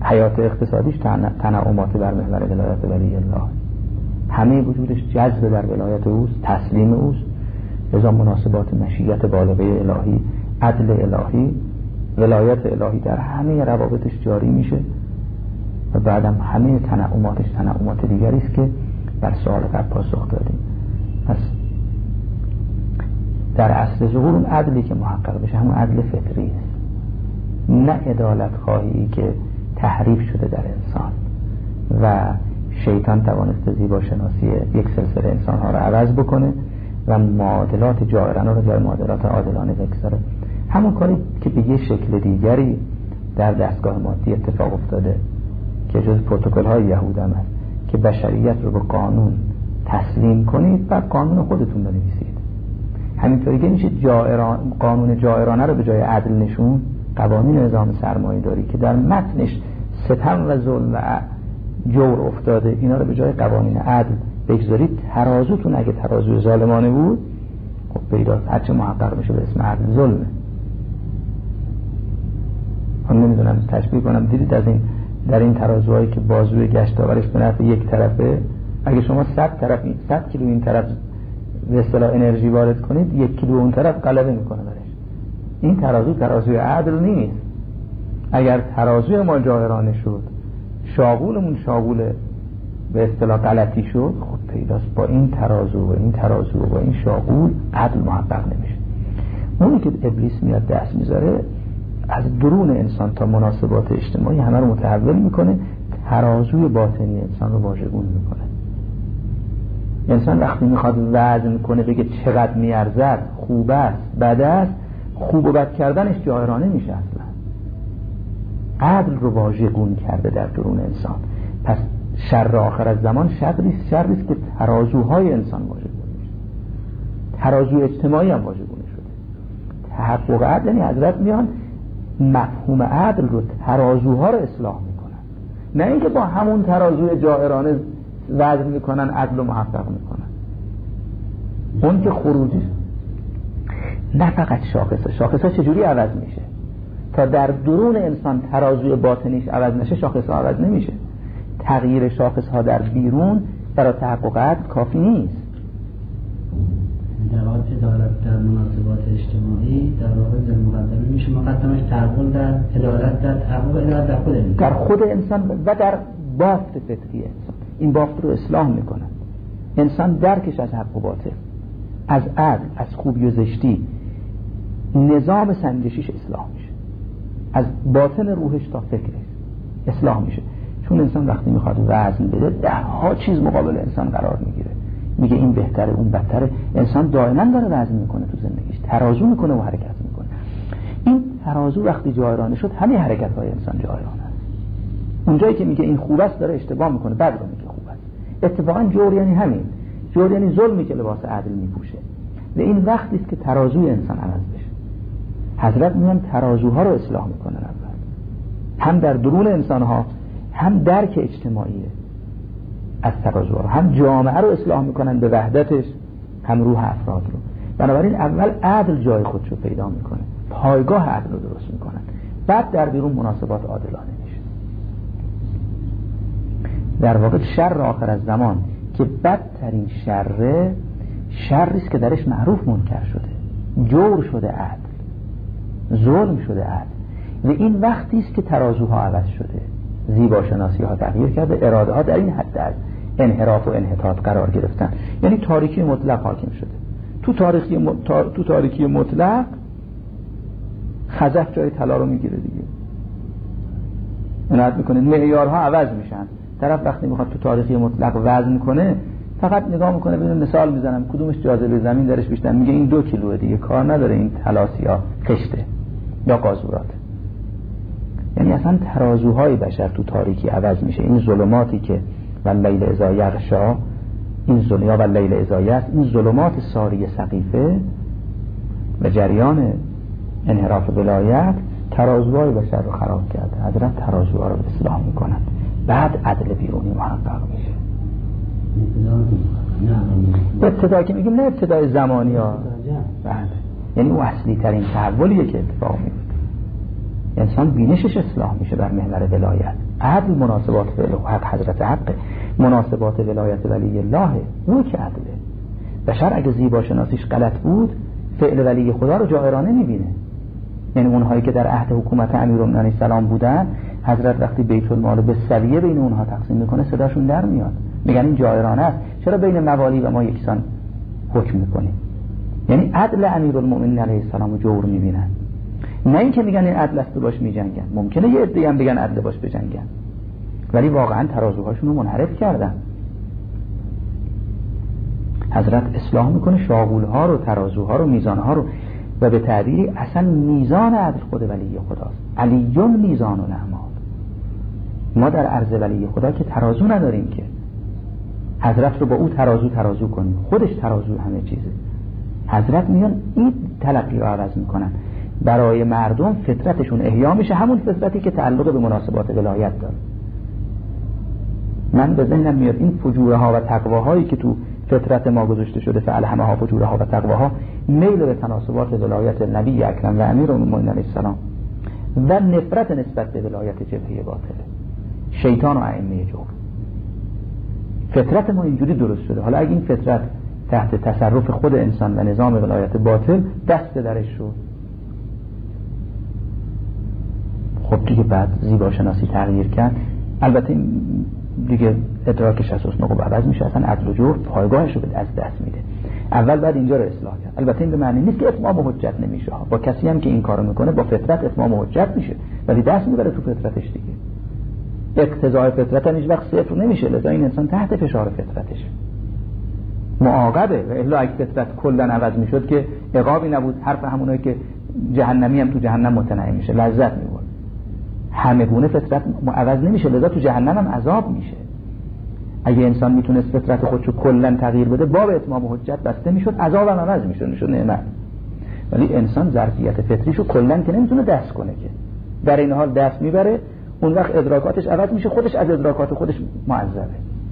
حیات اقتصادیش تنعمات بر محور ولایت ولی الله، همه وجودش جذب در ولایت اوست، تسلیم اوست، لذا مناسبات مشیت بالغه الهی، عدل الهی، ولایت الهی در همه روابطش جاری میشه و بعدم همه تنعماتش تنعمات دیگری است که بر سوال قبل پاسخ دادیم. پس در اصل ظهور اون عدلی که محقق بشه همون عدل فطری است، نه عدالت خواهی که تحریف شده در انسان و شیطان توانسته زیبا شناسی یک سلسله انسان ها رو عوض بکنه و معادلات جائرانه رو جای معادلات عادلانه بگذاره. همون کاری که به یه شکل دیگری در دستگاه مادی اتفاق افتاده که جز پروتکل های یهود هم هست که بشریت رو به قانون تسلیم کنید و قانون خودتون بنویسید. همینطوری که میشه جائران، قانون جائرانه رو به جای عدل نشون، قوانین نظام سرمایه داری که در متنش ستم و ظلم و جور افتاده، اینا رو به جای قوانین عدل بگذارید. ترازوتون اگه ترازوی ظالمانه بود خب پیداست هرچه محقق بشه به اسم عدل ظلمه. من نمیدونم تشبیه کنم، دیدید از این در این ترازوهایی که بازوی گشتاورش به نفع یک طرفه، اگه شما صد طرف صد کیلو این طرف به اصطلاح انرژی وارد کنید، یک کیلو اون طرف غلبه میکنه برش. این ترازو ترازوی عدل نیست. اگر ترازوی ما جائرانه شد، شاغولمون شاغول به اصطلاح غلطی شد، خب پیداست با این ترازو و این ترازو و این شاغول عدل محقق نمیشه. اونی که ابلیس میاد دست میذاره از درون انسان تا مناسبات اجتماعی همه رو متحول میکنه، ترازوی باطنی انسان رو واژگون میکنه. انسان وقتی میخواد وزن کنه بگه چقدر میارزد، خوب است، بد است، خوب و بد کردنش جائرانه میشه. اصلا عدل رو واژگون کرده در درون انسان. پس شر آخر از زمان شری شری است که ترازوهای انسان واژگون میشه. ترازو اجتماعی هم واژگون شده. تحقق عدل یعنی حضرت میان مفهوم عدل رو، ترازوها رو اصلاح میکنن، نه اینکه با همون ترازوی جائرانه وزن میکنن عدل رو محقق میکنن. اون که خروجی نه فقط شاخصه، شاخصه چجوری عوض میشه؟ تا در درون انسان ترازوی باطنیش عوض نشه شاخصه عوض نمیشه. تغییر شاخص ها در بیرون برای تحقق عدل کافی نیست. در واقع عدالت در مناسبات اجتماعی در واقع در مقدمه میشه مقدمش تحقق در عدالت در تحقق عدالت در خود انسان، در خود انسان و در بافت فطری انسان. این بافت رو اصلاح میکنن. انسان درکش از حق و باطل، از عدل، از خوبی و زشتی، نظام سنجشیش اصلاح میشه. از باطن روحش تا فکرش اصلاح میشه. چون انسان وقتی میخواد وزن بده ده ها چیز مقابل انسان قرار میگیره، میگه این بهتره اون بدتره. انسان دائما داره وزن میکنه تو زندگیش، ترازو میکنه و حرکت میکنه. این ترازو وقتی جایرانه شد همه حرکت های انسان جایرانه است. اونجایی که میگه این خوب است داره اشتباه میکنه، بد رو میگه خوب است. اتفاقا جور یعنی همین، جور یعنی ظلمی که لباس عدل میپوشه. و این وقتی است که ترازوی انسان عوض بشه. حضرت میان ترازوها رو اصلاح میکنن اول، هم در درون انسان ها، هم درک اجتماعی از ترازوها، هم جامعه رو اصلاح میکنن به وحدتش، هم روح افراد رو. بنابراین اول عدل جای خودش رو پیدا میکنه، پایگاه عدل رو درست میکنن، بعد در بیرون مناسبات عادلانه میشه. در واقع شر آخر از زمان که بدترین شر، شری است که درش معروف منکر شده، جور شده عدل، ظلم شده عدل. و این وقتی است که ترازوها عوض شده، زیبا شناسی ها تغییر کرده، اراده ها در این حد از انحراف و انحطاط قرار گرفتن، یعنی تاریکی مطلق حاکم شده. تو تاریکی م... تا... تو تاریکی مطلق خزف جای طلا رو میگیره دیگه. عنایت میکنه، معیارها عوض میشن. طرف وقتی میخواد تو تاریکی مطلق وزن کنه فقط نگاه میکنه، ببین مثال میزنم کدومش جاذبه زمین درش بیشتر، میگه این دو کیلوه دیگه، کار نداره این طلاسیا خشته یا قاذورات. یعنی اصلا ترازوهای بشر تو تاریکی عوض میشه. این ظلماتی که واللیل اذا یغشا، این ظلمات واللیل اذا یغشا، این ظلمات ساری سقیفه و جریان انحراف ولایت ترازوهای بشر رو خراب کرده. حضرت ترازوها رو اصلاح میکنن، بعد عدل بیرونی محقق میشه. ابتدا که میگیم نه ابتدای زمانی ها، بعد یعنی اون اصلی ترین تحولیه که اتفاق میفته. انسان بینشش اصلاح میشه بر محور ولایت، عدل مناسبات فعل حق حضرت حق، مناسبات ولایت ولی الله اون که عدله. بشر اگه زیبا شناسیش غلط بود فعل ولی خدا رو جائرانه میبینه. یعنی اونهایی که در عهد حکومت امیرالمومنین علیه السلام بودن، حضرت وقتی بیت المال رو به سویه بین اونها تقسیم میکنه صداشون در میاد، میگن این جائرانه است، چرا بین موالی و ما یکسان حکم میکنیم؟ یعنی عدل امیرالمومنین علیه السلام رو جور میبینن، نه اینکه میگن این عدل است باش میجنگن. ممکنه یه عده‌ای هم بگن عدل باش بجنگن، ولی واقعا ترازوهاشون رو منحرف کردن. حضرت اصلاح میکنه شاغولها رو، ترازوها رو، میزانها رو، و به تعبیری اصلا میزان عدل خود ولی خداست. علیون میزان و نعماد. ما در عرض ولی خدا که ترازو نداریم که حضرت رو با او ترازو ترازو کنیم، خودش ترازو همه چیزه. حضرت میان این تلقی رو عوض میکنن، برای مردم فطرتشون احیا میشه، همون فطرتی که تعلق به مناسبات ولایت داره. من به ذهنم میاد این فجورها و تقواهایی که تو فطرت ما گذاشته شده، فعل همه ها فجورها و تقواها، میل به تناسبات ولایت نبی اکرم و امیرالمومنین علیه السلام و نفرت نسبت به ولایت جبهه باطله، شیطان و ائمه جور. فطرت ما اینجوری درست شده. حالا اگه این فطرت تحت تصرف خود انسان و نظام ولایت باطل دست درش شد، خب دیگه بعد زیبا شناسی تغییر کرد، البته دیگه ادراکش از حسن خوب عوض میشه، اصلا عدل و جور پایگاهش رو از دست میده. اول بعد اینجا رو اصلاح کرد. البته این به معنی نیست که اتمام حجت نمیشه، با کسی هم که این کارو میکنه با فطرت اتمام حجت میشه، ولی دست میبره تو فطرتش دیگه. اقتضای فطرت هم هیچ وقت صفر نمیشه، لذا این انسان تحت فشار فطرتشه، معاقبه. و الا اگه فطرت کلا عوض میشد که عقابی نبود، حرف همونایی که جهنمی هم تو جهنم متنعم میشه، لذت میبره. همه گونه فطرت عوض نمیشه، لذا تو جهنم هم عذاب میشه. اگه انسان میتونست فطرت خودشو کلا تغییر بده، باب اتمام حجت بسته میشد، عذاب هم عوض میشد، میشد نعمت. ولی انسان ظرفیت فطریشو کلا که نمیتونه دست کنه، که در این حال دست میبره، اون وقت ادراکاتش عوض میشه، خودش از ادراکات خودش معذبه،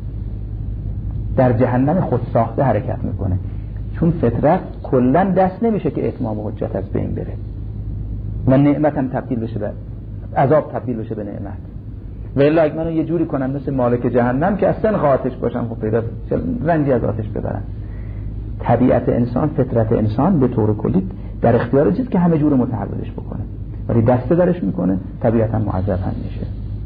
در جهنم خود ساخته حرکت میکنه، چون فطرت کلا دست نمیشه که اتمام حجت از بین بره و نعمت هم تبدیل بشه به عذاب، تبدیل بشه به نعمت. و الا اگه منو یه جوری کنن مثل مالک جهنم که اصلا آتش باشم، خب پیدا رنجی از آتش ببرن. طبیعت انسان، فطرت انسان به طور کلی در اختیار چیز که همه جور متحولش بکنه، ولی دسته درش میکنه، طبیعتا معذب هم میشه.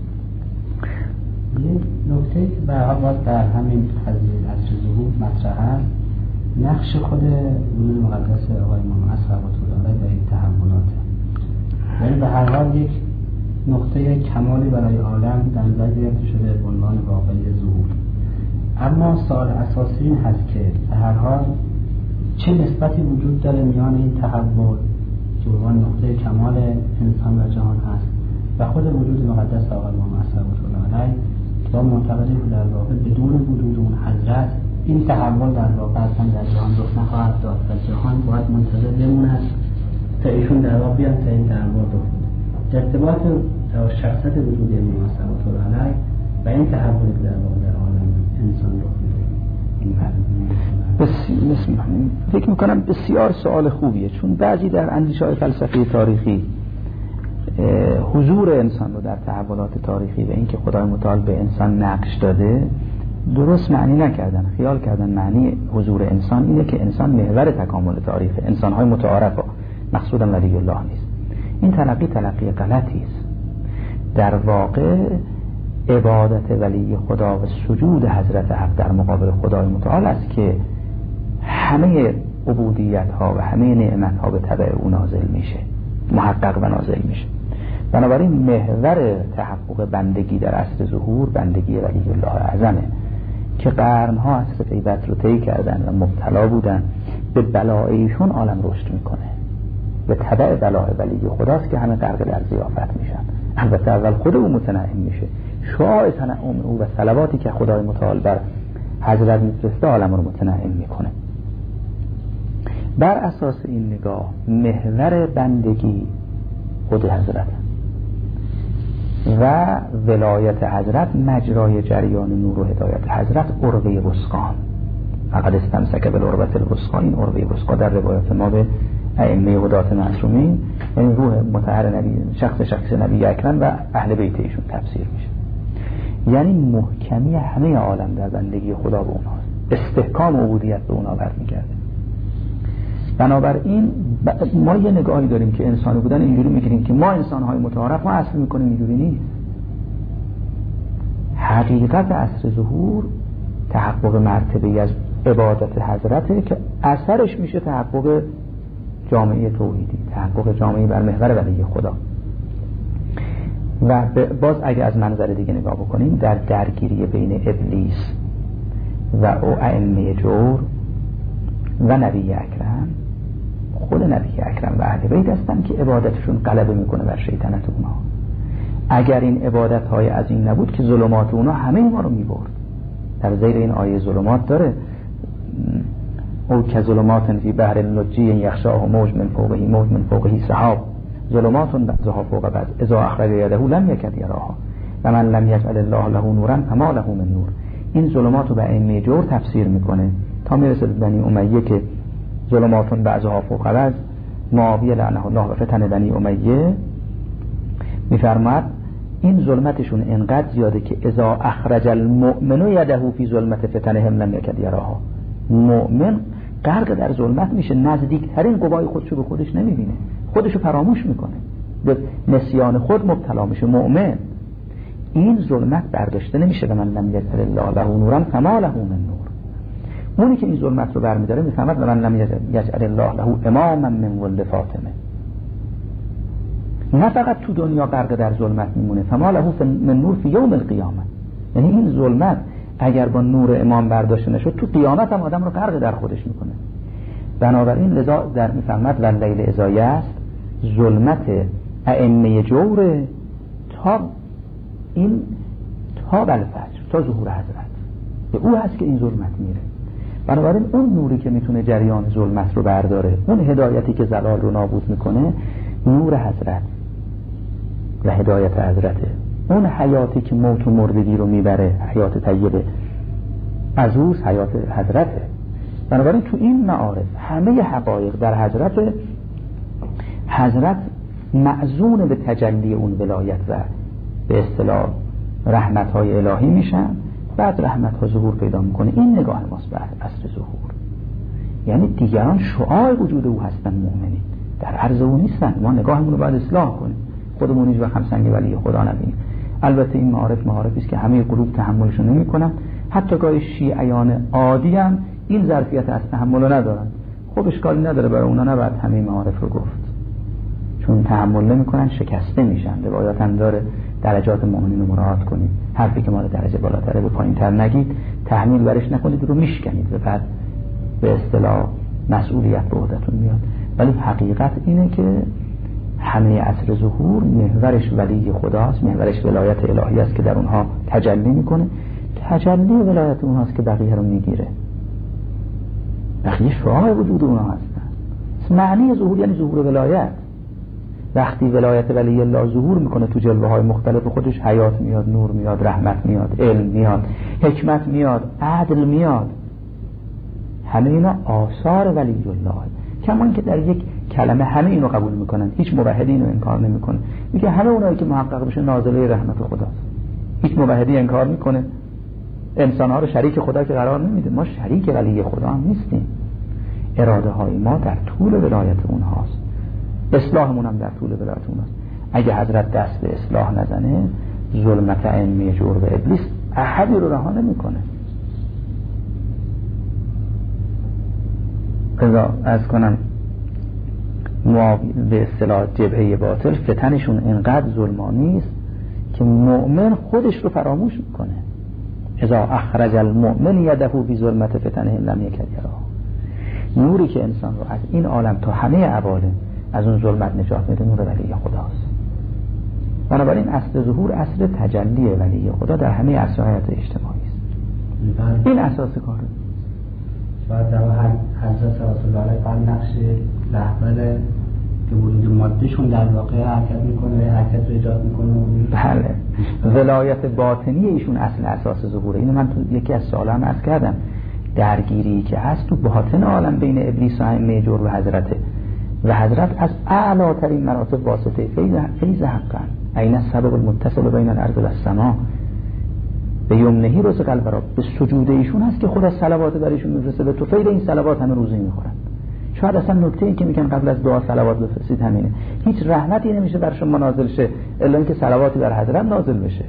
یه نکته که به هر حال در همین قضیه از ظهور مطرح است، نقش خود ورود مقدس آقای امام اصغر رحمة الله در این تحولات. یعنی به هر حال یک نقطه کمالی برای عالم در نظر گرفته شده به عنوان واقعی ظهور. اما سوال اساسی این هست که به هر حال چه نسبتی وجود داره میان این تحول که به عنوان نقطه کمال انسان و جهان هست و خود وجود مقدس آقای امام اصغر رحمة الله علیه، با معتقدی که در واقع بدون وجود اون حضرت این تحول در واقع اصلا در جهان رخ نخواهد داد و جهان باید منتظر بمونه تا ایشون در واقع بیان تا این تحول رخ بده. ارتباط شخصیت وجودی امام اصغر رحمة الله علیه و این تحولی که در واقع در عالم انسان رخ میده، این بسیار فکر میکنم بسیار سوال خوبیه، چون بعضی در اندیشه‌های فلسفی تاریخی حضور انسان رو در تحولات تاریخی و اینکه خدای متعال به انسان نقش داده درست معنی نکردن، خیال کردن معنی حضور انسان اینه که انسان محور تکامل تاریخ، انسان‌های متعارف ها، مقصودم ولی الله نیست. این تلقی تلقی غلطی است. در واقع عبادت ولی خدا و سجود حضرت حق در مقابل خدای متعال است که همه عبودیت ها و همه نعمت ها به تبع او نازل میشه، محقق و نازل میشه. بنابراین محور تحقق بندگی در عصر ظهور بندگی ولی الله اعظمه که قرنها عصر غیبت رو طی کردن و مبتلا بودن به بلایشون عالم رشد میکنه، به تبع بلای ولی خداست که همه غرق در ضیافت میشن. البته اول خود او متنعم میشه، شعاع تنعم او و صلواتی که خدای متعال بر حضرت میفرسته عالم رو متنعم میکنه. بر اساس این نگاه محور بندگی خود حضرت و ولایت حضرت مجرای جریان نور و هدایت حضرت عروه وثقان، فقد استمسک بالعروة الوثقی. این عروه وثقا در روایت ما به ائمه هدات معصومین یعنی روح مطهر نبی، شخص شخص نبی اکرم و اهل بیت ایشون تفسیر میشه. یعنی محکمی همه عالم در بندگی خدا به اونهاست، استحکام عبودیت به اونها برمیگرده. بنابراین ما یه نگاهی داریم که انسانی بودن اینجوری میگیریم که ما انسان‌های متعارف ما اصل میکنیم، اینجوری نیست. حقیقت عصر ظهور تحقق مرتبه‌ای از عبادت حضرته که اثرش میشه تحقق جامعه توحیدی، تحقق جامعه بر محور ولی خدا. و باز اگه از منظر دیگه نگاه بکنیم، در درگیری بین ابلیس و ائمه جور و نبی اکرم، خود نبی اکرم و اهل بیت هستن که عبادتشون غلبه میکنه بر شیطنت اونها. اگر این عبادت های از این نبود که ظلمات اونها همه ما رو میبرد. در زیر این آیه ظلمات داره او که ظلمات فی بحر لجی یخشاه موج من فوقه موج من فوقه سحاب ظلمات بعضها فوق بعض اذا اخرج یده لم یکد یراها و من لم یجعل الله له نورا فما له من نور. این ظلمات رو به ائمه جور تفسیر میکنه تا میرسه به بنی امیه که ظلمات بعضها فوق بعض. معاویه لعنه الله و فتن بنی امیه میفرماد این ظلمتشون انقدر زیاده که اذا اخرج المؤمن یده فی ظلمت فتنهم لم یکد یراها. مؤمن غرق در ظلمت میشه، نزدیکترین قوای خودشو به خودش نمیبینه، خودشو فراموش میکنه، به نسیان خود مبتلا میشه. مؤمن این ظلمت برداشته نمیشه و من لم یجعل الله له نورا فما له من نور. اونی که این ظلمت رو برمیداره میفهمد و من لم یجعل الله له اماما من ولد فاطمه. نه فقط تو دنیا غرق در ظلمت میمونه، فما له من نور فی یوم القیامه. یعنی این ظلمت اگر با نور امام برداشته نشد تو قیامت هم آدم رو غرق در خودش میکنه. بنابراین لذا در میفهمد و لیل اذا است ظلمت ائمه جور تا این تا بالفجر، تا ظهور حضرت، به او هست که این ظلمت میره. بنابراین اون نوری که میتونه جریان ظلمت رو برداره، اون هدایتی که زلال رو نابود میکنه، نور حضرت و هدایت حضرته. اون حیاتی که موت و مردگی رو میبره، حیات طیبه از اوست، حیات حضرته. بنابراین تو این معارف همه حقایق در حضرت، حضرت معزون به تجلی اون ولایت و به اصطلاح رحمت‌های الهی میشن، بعد رحمت‌ها ظهور پیدا میکنه. این نگاه ماست به عصر ظهور. یعنی دیگران شعاع وجود او هستن، مؤمنین در عرض او نیستن. ما نگاهمون رو باید اصلاح کنیم، خودمون هیچ وقت همسنگ ولی خدا نبینیم. البته این معارف معارفی است که همه قلوب تحملش نمی‌کنن، حتی گاهی شیعیان عادی هم این ظرفیت از تحمل ندارن. خب اشکالی نداره، برای اونا نباید همه معارف رو گفت، چون تحمل نمی‌کنن شکسته میشن. روایت هم داره درجات مؤمنین رو مراعات کنید، حرفی که ما رو درجه بالاتره به پایین‌تر نگید، تحمیل برش نکنید، رو میشکنید و بعد به اصطلاح مسئولیت به عهده‌تون میاد. ولی حقیقت اینه که همه عصر ظهور محورش ولی خداست، محورش ولایت الهی است که در اونها تجلی میکنه. تجلی ولایت اونهاست که بقیه رو میگیره، بقیه شعاع وجود اونها هستن. معنی ظهور یعنی ظهور ولایت. وقتی ولایت ولی الله ظهور میکنه تو جلوه های مختلف خودش، حیات میاد، نور میاد، رحمت میاد، علم میاد، حکمت میاد، عدل میاد. همه اینا آثار ولی الله. کما اینکه در یک کلمه همه اینو قبول میکنن، هیچ موحدی اینو انکار نمیکنه. میگه همه اونایی که محقق بشه نازله رحمت خداست. هیچ موحدی انکار میکنه انسان‌ها رو شریک خدا که قرار نمیده. ما شریک ولی خدا هم نیستیم. اراده های ما در طول ولایت اونهاست، اصلاحمون هم در طول ولایت اونهاست. اگه حضرت دست به اصلاح نزنه، ظلمت ائمه جور و ابلیس احدی رو رها نمیکنه. قضا از کنم به اصطلاح جبهه باطل فتنشون انقدر ظلمانی است که مؤمن خودش رو فراموش میکنه. اذا اخرج المؤمن یده فی ظلمت فتنه لم یکد یراها. نوری که انسان رو از این عالم تا همه عوالم از اون ظلمت نجات میده، نور ولی خداست. بنابراین اصل ظهور اصل تجلی ولی خدا در همه اصلاحات اجتماعی است. این اساس کاره. شاید در حضرت رسول الله فهم نقش رهبر که ورود مادهشون در واقع حرکت میکنه، حرکت رو ایجاد میکنه. بله، ولایت باطنی ایشون اصل اساس ظهوره. اینو من تو یکی از سوالام عرض کردم. درگیری که هست تو باطن عالم بین ابلیس و ائمه جور و حضرته، و حضرت از اعلی ترین مراتب واسطه فیض فیض حقا. عین السبب المتصل بین الارض و السماء. به یمنهی رزق الورا، به سجود ایشون هست که خود از صلوات برایشون میفرسته، به توفیل این صلوات همه روزی میخورن. شاید اصلا نکته این که میگن قبل از دعا صلوات بفرستید همینه. هیچ رحمتی نمیشه بر شما نازل شه الا اینکه صلواتی بر حضرت نازل بشه.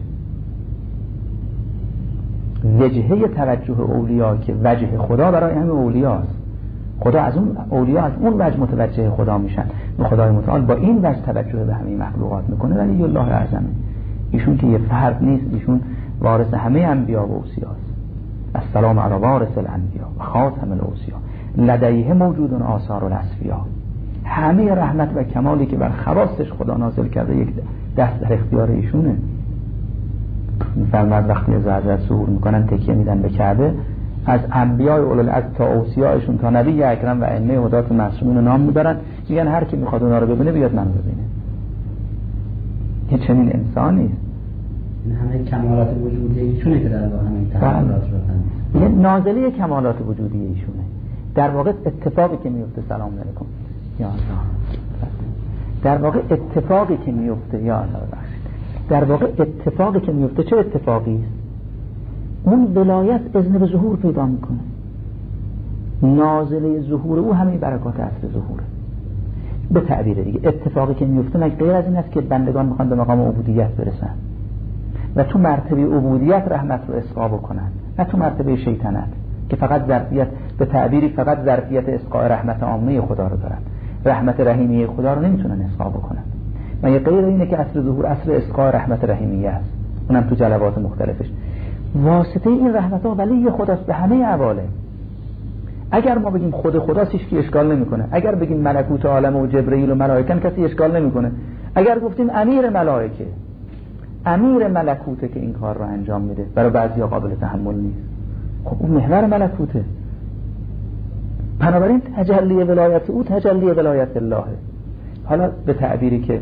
وجهه توجه اولیا که وجه خدا برای همه اولیاست، خدا از اون اولیا از اون وجه متوجه خدا میشن و خدای متعال با این وجه توجه به همه مخلوقات میکنه. ولی الله اعظمه، ایشون که یه فرد نیست، ایشون وارث همه انبیا و اوصیاست. السلام علی وارث الانبیا و خاتم الاوصیا لدیه موجود آثار الاسفیا. همه رحمت و کمالی که بر خواستش خدا نازل کرده یک دست در اختیار ایشونه. میفرماد وقتی از حضرت ظهور میکنن تکیه میدن به کعبه، از انبیاء اولوالعزم تا اوصیاءشون تا نبی اکرم و ائمه هدات معصومین رو نام میبرن، میگن هر کی میخواد اونا رو ببینه بیاد من ببینه. این چنین انسانی است. این همه کمالات وجودی ایشونه که در واقع همین کمالات رو یه نازله کمالات وجودی ایشونه. در واقع اتفاقی که میفته، سلام علیکم یا الله، در واقع اتفاقی که میفته یا الله بخشید، در واقع اتفاقی که میفته چه اتفاقی است؟ اون ولایت اذن به ظهور پیدا میکنه. نازله ظهور او همین برکات اصل ظهوره. به تعبیر دیگه اتفاقی که میفته مگه غیر از این است که بندگان میخوان به مقام عبودیت برسن و تو مرتبه عبودیت رحمت رو اسقا بکنن، نه تو مرتبه شیطنت که فقط ظرفیت، به تعبیری فقط ظرفیت اسقاء رحمت عامه خدا رو دارن، رحمت رحیمیه خدا رو نمیتونن اسقا بکنن. مگه غیر اینه که اصل ظهور اصل اسقاء رحمت رحیمیه است، اونم تو جلوات مختلفش. واسطه این رحمت ها ولی خداست به همه عوالم. اگر ما بگیم خود خداست هیچ کی اشکال نمیکنه، اگر بگیم ملکوت عالم و جبرئیل و ملائکه کسی اشکال نمیکنه، اگر گفتیم امیر ملائکه، امیر ملکوته که این کار رو انجام میده، برای بعضیا قابل تحمل نیست. خب اون محور ملکوته. بنابراین تجلی ولایت او تجلی ولایت الله. حالا به تعبیری که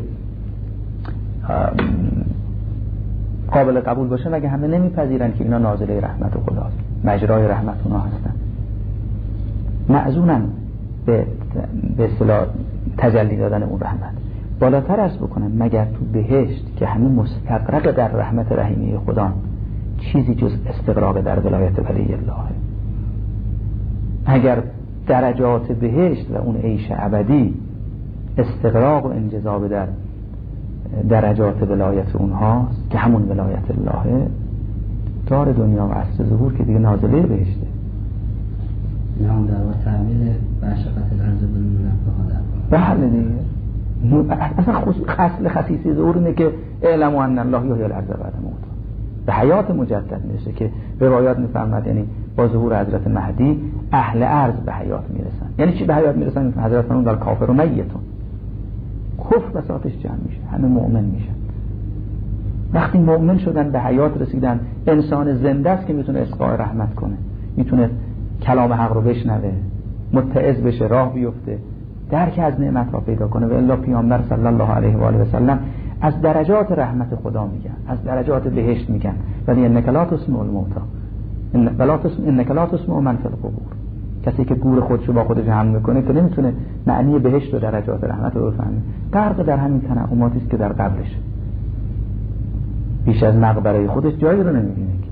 قابل قبول باشه، مگه همه نمیپذیرن که اینا نازله رحمت خداست، مجرای رحمت اونا هستن، معزونن به به اصطلاح تجلی دادن اون رحمت. بالاتر عرض بکنن مگر تو بهشت که همین مستغرق در رحمت رحیمی خدا چیزی جز استغراق در ولایت ولی الله؟ اگر درجات بهشت و اون عیش ابدی استغراق و انجذاب در درجات ولایت اونهاست که همون ولایت الله، دار دنیا و اصل ظهور که دیگه نازله بهشته. نه اون در واقع تعمیل بشقت الارض بالمنفعه در بله دیگه. اصلا اصل خصیصی ظهور اینه که اعلموا ان الله یحیی الارض بعد موتها، به حیات مجدد میشه که روایات میفرماد یعنی با ظهور حضرت مهدی اهل ارض به حیات میرسن. یعنی چی به حیات میرسن؟ حضرت فرمود در کافر و میتون، کفر بساطش جمع میشه، همه مؤمن میشن. وقتی مؤمن شدن به حیات رسیدن، انسان زنده است که میتونه اسقاء رحمت کنه، میتونه کلام حق رو بشنوه، متعظ بشه، راه بیفته، درک از نعمت ها پیدا کنه. و الا پیامبر صلی الله علیه و آله و سلم از درجات رحمت خدا میگن، از درجات بهشت میگن، ولی انک لا تسمع الموتى ان ولا تسمع انک لا تسمع من فی القبور. کسی که گور خودشو با خود جمع میکنه که نمیتونه معنی بهشت و درجات رحمت رو بفهمه، غرق در همین تنعماتی است که در قبرش، بیش از مقبره خودش جایی رو نمیبینه. که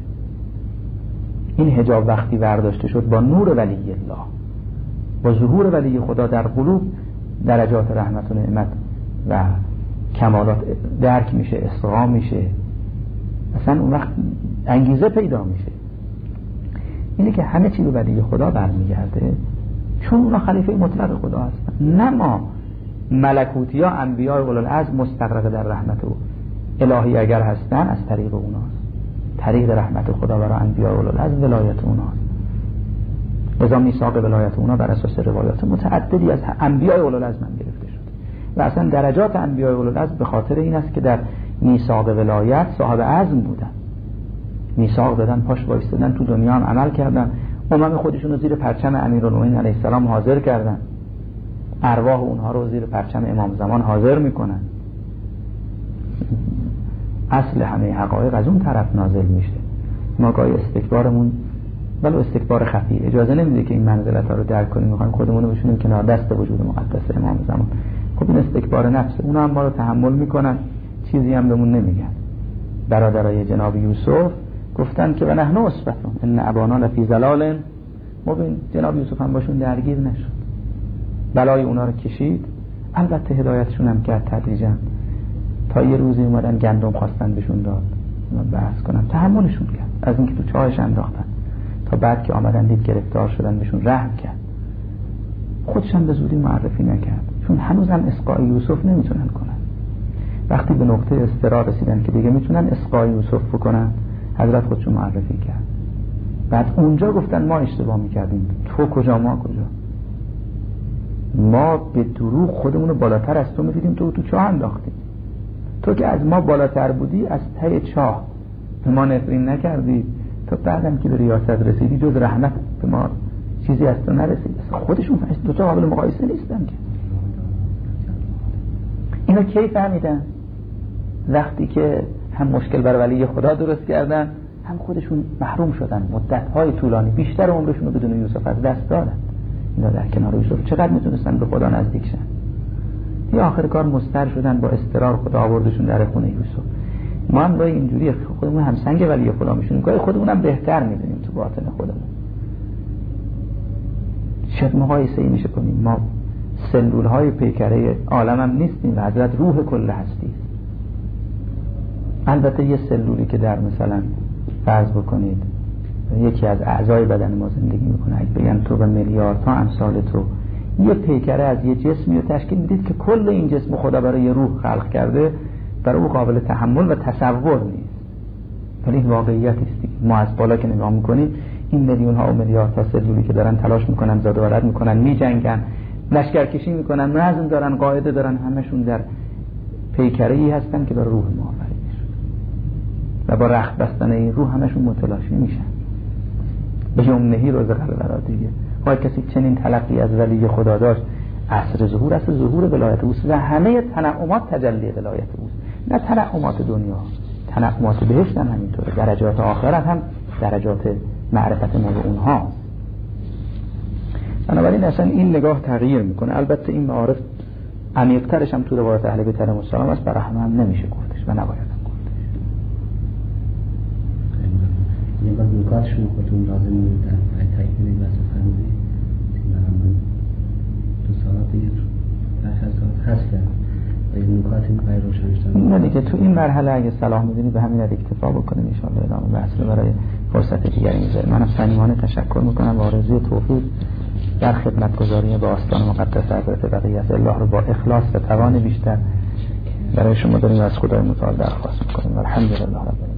این حجاب وقتی برداشته شد با نور ولی الله، با ظهور ولی خدا در قلوب، درجات رحمت و نعمت و کمالات درک میشه، اسقا میشه، اصلا اون وقت انگیزه پیدا میشه. اینه که همه چی به ولی خدا برمیگرده، چون اونا خلیفه مطلق خدا هستن، نه ما ملکوتی ها انبیاء اولوالعزم مستغرق در رحمت او الهی اگر هستن از طریق اوناست، طریق رحمت خدا برای انبیاء اولوالعزم ولایت اوناست. لذا میثاق ولایت اونا بر اساس روایات متعددی از انبیاء اولوالعزم هم گرفته شد و اصلا درجات انبیاء اولوالعزم به خاطر این است که در میثاق ولایت صاحب عزم بودن، میثاق دادن، پاش وایستادن، تو دنیا هم عمل کردن، امم خودشون رو زیر پرچم امیرالمومنین علیه السلام حاضر کردن، ارواح اونها رو زیر پرچم امام زمان حاضر میکنن. اصل همه حقایق از اون طرف نازل میشه. ما گاهی استکبارمون ولو استکبار خفی اجازه نمیده که این منزلت ها رو درک کنیم، میخوایم خودمون رو بشونیم کنار دست وجود مقدس امام زمان. خب این استکبار نفسه، اونا هم ما رو تحمل میکنن، چیزی هم بهمون نمیگن. برادرای جناب یوسف گفتن که و نحن اصبتون ان ابانا لفی ضلال مبین. جناب یوسف هم باشون درگیر نشد، بلای اونا رو کشید. البته هدایتشون هم کرد تدریجا، تا یه روزی اومدن گندم خواستن بهشون داد بحث کنن، تحملشون کرد از اینکه تو چاهش انداختن، تا بعد که آمدن دید گرفتار شدن بهشون رحم کرد. خودش هم به زودی معرفی نکرد، چون هنوزم اسقای یوسف نمیتونن کنن. وقتی به نقطه استقرار رسیدن که دیگه میتونن اسقای یوسف بکنن، حضرت خودشون معرفی کرد. بعد اونجا گفتن ما اشتباه میکردیم. تو کجا ما کجا؟ ما به دروغ خودمونو بالاتر از تو میدیدیم، تو تو چاه انداختیم. تو که از ما بالاتر بودی از ته چاه به ما نفرین نکردی، تو بعدم که به ریاست رسیدی جز رحمت به ما چیزی از تو نرسید. خودشون دو تا قابل مقایسه نیستن که. اینا کی فهمیدن؟ وقتی که هم مشکل بر ولی خدا درست کردن، هم خودشون محروم شدن، مدت‌های طولانی بیشتر عمرشون رو بدون یوسف از دست دادن. اینا در کنار یوسف چقدر میتونستن به خدا نزدیک شن. یا آخر کار مضطر شدن، با اضطرار خدا آوردشون در خونه یوسف. ما هم گاهی اینجوری خودمون هم سنگ ولی خدا میشونیم، گاهی خودمون هم بهتر میدونیم تو باطن خودمون. شاید مقایسه ای میشه کنیم. ما سلول های پیکره عالم هم نیستیم و حضرت روح کل هستی است. البته یه سلولی که در مثلا فرض بکنید یکی از اعضای بدن ما زندگی میکنه، اگه بگن تو به میلیاردها امثال تو یه پیکره از یه جسمی رو تشکیل میدید که کل این جسم خدا برای یه روح خلق کرده، برای او قابل تحمل و تصور نیست. ولی این واقعیت است. ما از بالا که نگاه میکنیم این میلیون ها و میلیاردها سلولی که دارن تلاش میکنن، زاد و ولد میکنن، میجنگن، لشکرکشی میکنن، نظم دارن، قاعده دارن، همشون در پیکره‌ای هستن که برای روح ما آفریده شده و با رخت بستن این روح همشون متلاشی میشن. به یمنهی رزق الورا دیگه. هر کسی چنین تلقی از ولی خدا داشت، عصر ظهور عصر ظهور ولایت اوست و همه تنعمات تجلی ولایت اوست، نه تنعمات دنیا. تنعمات بهشت هم همینطوره، درجات آخرت هم درجات معرفت ما به اونها. بنابراین اصلا این نگاه تغییر میکنه. البته این معارف عمیق‌ترش هم تو روایت اهل بیت علیهم السلام است، برای همه هم نمیشه گفتش و نباید هم گفتش. یه بعد نکاتشون خودتون لازم میدن تایید کنید واسه فرمودید که من دو ساعت دیگه هشت ساعت هست کرد و این نکات این قای روشن شدن. نه دیگه تو این مرحله اگه صلاح می‌دونی به همین اکتفا بکنیم ان شاء الله. ادامه بحث رو برای فرصت دیگری می‌ذاریم. منم صمیمانه تشکر می‌کنم و آرزوی توفیق در خدمتگزاری به آستان مقدس حضرت بقیت الله رو با اخلاص و توان بیشتر برای شما داریم و از خدای متعال درخواست می‌کنیم. الحمدلله رب العالمین.